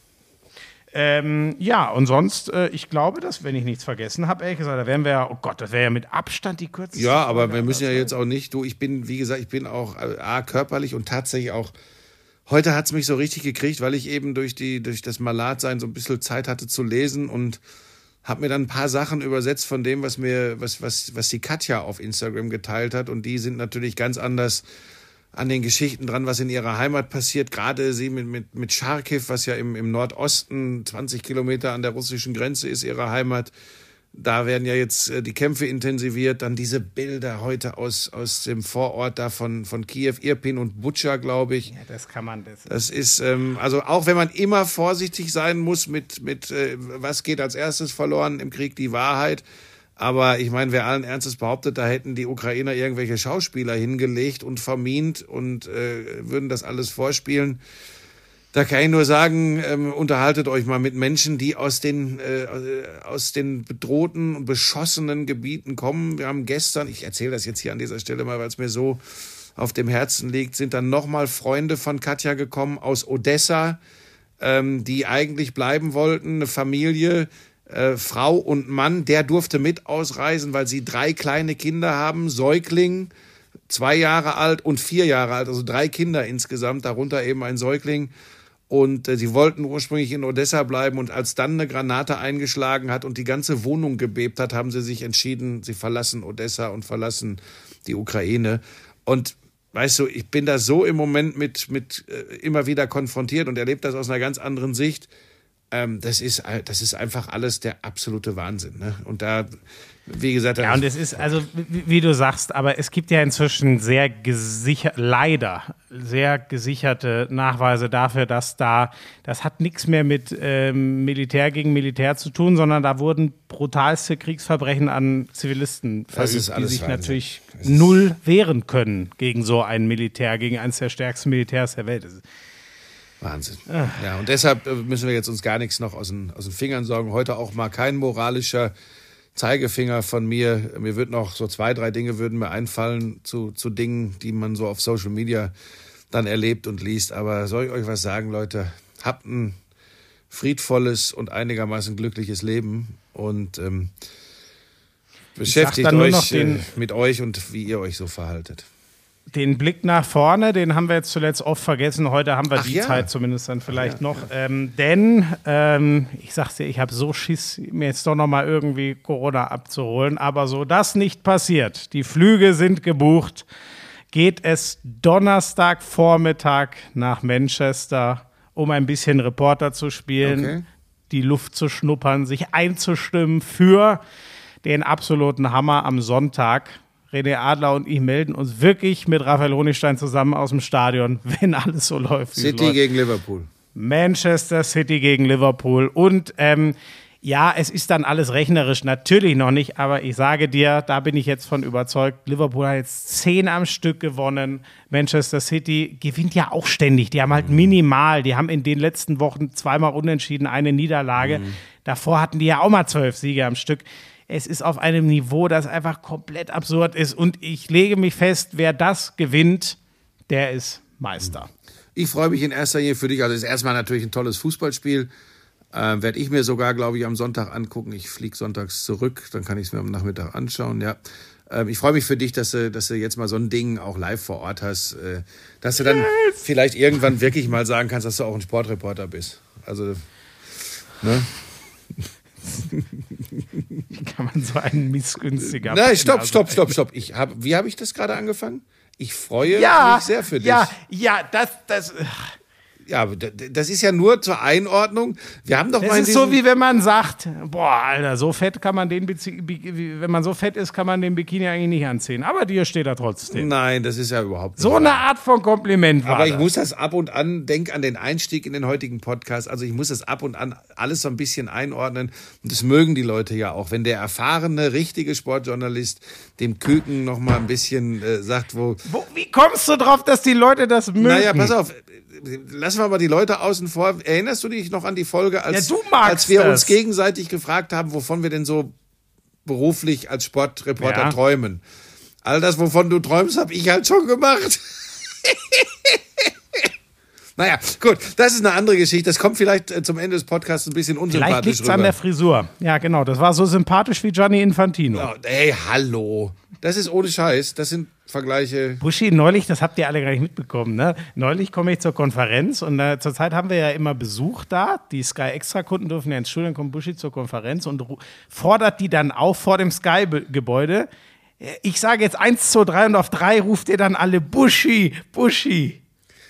Ähm, ja, und sonst, äh, ich glaube, dass, wenn ich nichts vergessen habe, ehrlich gesagt, da wären wir ja, oh Gott, das wäre ja mit Abstand die kürzeste. Ja, aber Folge wir müssen ja aller jetzt auch nicht, du, ich bin, wie gesagt, ich bin auch äh, A, körperlich und tatsächlich auch, heute hat es mich so richtig gekriegt, weil ich eben durch, die, durch das Malatsein so ein bisschen Zeit hatte zu lesen und habe mir dann ein paar Sachen übersetzt von dem, was mir, was, was, was die Katja auf Instagram geteilt hat und die sind natürlich ganz anders an den Geschichten dran, was in ihrer Heimat passiert. Gerade sie mit, mit, mit Charkiw, was ja im, im Nordosten zwanzig Kilometer an der russischen Grenze ist, ihre Heimat. Da werden ja jetzt äh, die Kämpfe intensiviert. Dann diese Bilder heute aus, aus dem Vorort da von, von Kiew, Irpin und Butscha, glaube ich. Ja, das kann man. Das Das ist, ähm, also auch wenn man immer vorsichtig sein muss mit, mit äh, was geht als erstes verloren im Krieg, die Wahrheit. Aber ich meine, wer allen Ernstes behauptet, da hätten die Ukrainer irgendwelche Schauspieler hingelegt und vermint und äh, würden das alles vorspielen. Da kann ich nur sagen, ähm, unterhaltet euch mal mit Menschen, die aus den, äh, aus den bedrohten und beschossenen Gebieten kommen. Wir haben gestern, ich erzähle das jetzt hier an dieser Stelle mal, weil es mir so auf dem Herzen liegt, sind dann nochmal Freunde von Katja gekommen aus Odessa, ähm, die eigentlich bleiben wollten, eine Familie, Äh, Frau und Mann, der durfte mit ausreisen, weil sie drei kleine Kinder haben, Säugling, zwei Jahre alt und vier Jahre alt, also drei Kinder insgesamt, darunter eben ein Säugling. Und äh, sie wollten ursprünglich in Odessa bleiben. Und als dann eine Granate eingeschlagen hat und die ganze Wohnung gebebt hat, haben sie sich entschieden, sie verlassen Odessa und verlassen die Ukraine. Und weißt du, ich bin da so im Moment mit, mit äh, immer wieder konfrontiert und erlebe das aus einer ganz anderen Sicht. Ähm, das ist, das ist einfach alles der absolute Wahnsinn. Ne? Und da, wie gesagt... Ja, und es ist, also wie, wie du sagst, aber es gibt ja inzwischen sehr gesichert, leider sehr gesicherte Nachweise dafür, dass da, das hat nichts mehr mit ähm, Militär gegen Militär zu tun, sondern da wurden brutalste Kriegsverbrechen an Zivilisten verübt, ist alles die sich Wahnsinn. natürlich null wehren können gegen so ein Militär, gegen eines der stärksten Militärs der Welt. Das ist Wahnsinn. Ja, und deshalb müssen wir jetzt uns gar nichts noch aus den, aus den Fingern sorgen. Heute auch mal kein moralischer Zeigefinger von mir. Mir wird noch so zwei, drei Dinge würden mir einfallen zu, zu Dingen, die man so auf Social Media dann erlebt und liest. Aber soll ich euch was sagen, Leute? Habt ein friedvolles und einigermaßen glückliches Leben und ähm, beschäftigt euch äh, mit euch und wie ihr euch so verhaltet. Den Blick nach vorne, den haben wir jetzt zuletzt oft vergessen. Heute haben wir Ach die ja. Zeit zumindest dann vielleicht Ja, noch. Ähm, denn, ähm, ich sag's dir, ich habe so Schiss, mir jetzt doch noch mal irgendwie Corona abzuholen. Aber so das nicht passiert, die Flüge sind gebucht, geht es Donnerstagvormittag nach Manchester, um ein bisschen Reporter zu spielen, Okay. die Luft zu schnuppern, sich einzustimmen für den absoluten Hammer am Sonntag. René Adler und ich melden uns wirklich mit Raphael Honigstein zusammen aus dem Stadion, wenn alles so läuft. wie es City läuft. gegen Liverpool. Manchester City gegen Liverpool. Und ähm, ja, es ist dann alles rechnerisch natürlich noch nicht, aber ich sage dir, da bin ich jetzt von überzeugt, Liverpool hat jetzt zehn am Stück gewonnen. Manchester City gewinnt ja auch ständig. Die haben halt minimal, die haben in den letzten Wochen zweimal unentschieden, eine Niederlage. Mhm. Davor hatten die ja auch mal zwölf Siege am Stück. Es ist auf einem Niveau, das einfach komplett absurd ist. Und ich lege mich fest, wer das gewinnt, der ist Meister. Ich freue mich in erster Linie für dich. Also es ist erstmal natürlich ein tolles Fußballspiel. Ähm, werde ich mir sogar, glaube ich, am Sonntag angucken. Ich fliege sonntags zurück, dann kann ich es mir am Nachmittag anschauen. Ja. Ähm, ich freue mich für dich, dass du, dass du jetzt mal so ein Ding auch live vor Ort hast. Äh, dass du dann yes. vielleicht irgendwann wirklich mal sagen kannst, dass du auch ein Sportreporter bist. Also, ne? Wie kann man so einen missgünstiger... Nein, stopp, stopp, stopp, stopp. Ich hab, wie habe ich das gerade angefangen? Ich freue ja, mich sehr für dich. Ja, ja, das... das Ja, das ist ja nur zur Einordnung. Wir haben doch das mal ist so, wie wenn man sagt, boah, Alter, so fett kann man den, Bezie- wenn man so fett ist, kann man den Bikini eigentlich nicht anziehen. Aber dir steht er trotzdem. Nein, das ist ja überhaupt nicht so eine Art von Kompliment war Aber ich das. muss das ab und an, denk an den Einstieg in den heutigen Podcast, also ich muss das ab und an alles so ein bisschen einordnen. Und das mögen die Leute ja auch. Wenn der erfahrene, richtige Sportjournalist dem Küken noch mal ein bisschen äh, sagt, wo... wo... Wie kommst du drauf, dass die Leute das mögen? Naja, pass auf. Lassen wir mal die Leute außen vor. Erinnerst du dich noch an die Folge, als, ja, du magst als wir das. uns gegenseitig gefragt haben, wovon wir denn so beruflich als Sportreporter ja. träumen? All das, wovon du träumst, habe ich halt schon gemacht. Naja, gut, das ist eine andere Geschichte. Das kommt vielleicht äh, zum Ende des Podcasts ein bisschen unsympathisch Vielleicht liegt's rüber. an der Frisur. Ja, genau. Das war so sympathisch wie Gianni Infantino. Oh, ey, hallo. Das ist ohne Scheiß. Das sind Vergleiche. Buschi, neulich, das habt ihr alle gar nicht mitbekommen, ne? Neulich komme ich zur Konferenz und äh, zurzeit haben wir ja immer Besuch da. Die Sky-Extra-Kunden dürfen ja ins Studio, dann kommt Buschi zur Konferenz und ru- fordert die dann auf vor dem Sky-Gebäude. Ich sage jetzt eins, zwei, drei und auf drei ruft ihr dann alle Buschi, Buschi.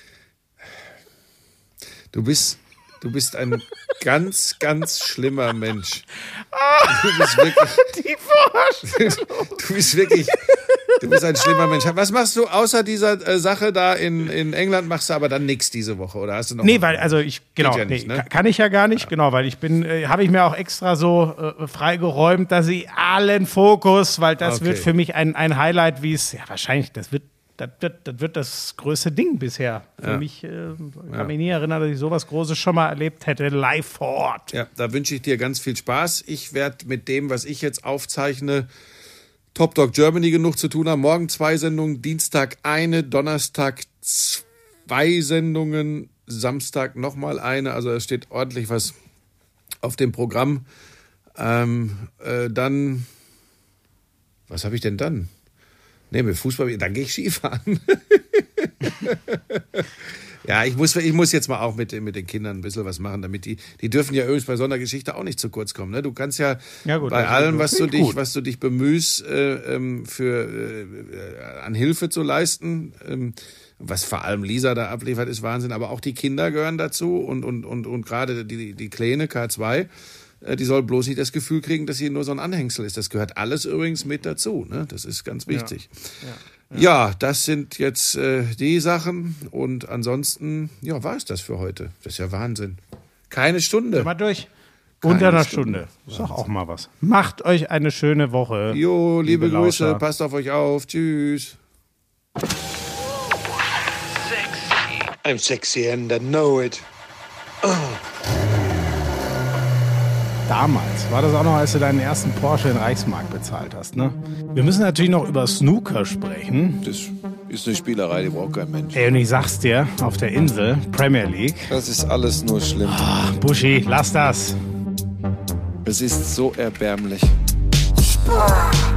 Du bist, du bist ein ganz, ganz schlimmer Mensch. Du bist wirklich, Die Vorstellung. du bist wirklich, du bist ein schlimmer Mensch. Was machst du außer dieser äh, Sache da in, in England? Machst du aber dann nichts diese Woche oder hast du noch? Nee, weil, also ich, genau, ja nicht, nee, ne? kann ich ja gar nicht, genau, weil ich bin, äh, habe ich mir auch extra so äh, freigeräumt, dass ich allen Fokus, weil das Okay. wird für mich ein, ein Highlight, wie es, ja wahrscheinlich, das wird, das wird, das wird das größte Ding bisher. Für Ja. mich, äh, ich kann mich nie erinnern, dass ich sowas Großes schon mal erlebt hätte, live vor Ort. Ja, da wünsche ich dir ganz viel Spaß. Ich werde mit dem, was ich jetzt aufzeichne, Top Dog Germany genug zu tun haben. Morgen zwei Sendungen, Dienstag eine, Donnerstag zwei Sendungen, Samstag nochmal eine. Also es steht ordentlich was auf dem Programm. Ähm, äh, dann, was habe ich denn dann? Nee, mit Fußball, dann gehe ich Skifahren. Ja, ich muss, ich muss jetzt mal auch mit, mit den Kindern ein bisschen was machen, damit die, die dürfen ja übrigens bei so einer Geschichte auch nicht zu kurz kommen. Ne? Du kannst ja, Ja, gut, bei also, allem, was du klingt dich, gut. was du dich bemühst, äh, ähm, für, äh, an Hilfe zu leisten, ähm, was vor allem Lisa da abliefert, ist Wahnsinn. Aber auch die Kinder gehören dazu und, und, und, und gerade die, die Kleine K zwei, äh, die soll bloß nicht das Gefühl kriegen, dass sie nur so ein Anhängsel ist. Das gehört alles übrigens mit dazu. Ne? Das ist ganz wichtig. Ja. Ja, das sind jetzt äh, die Sachen und ansonsten, ja, war es das für heute. Das ist ja Wahnsinn. Keine Stunde. Mal durch. Keine Unter einer Stunde. Stunde. Ist doch auch mal was. Macht euch eine schöne Woche. Jo, liebe, liebe Grüße, Lauscher. passt auf euch auf. Tschüss. I'm sexy and I know it. Damals war das auch noch, als du deinen ersten Porsche in Reichsmark bezahlt hast, ne? Wir müssen natürlich noch über Snooker sprechen. Das ist eine Spielerei, die braucht kein Mensch. Ey, und ich sag's dir, auf der Insel, Premier League. Das ist alles nur schlimm. Ach, Buschi, lass das. Es ist so erbärmlich. Sport.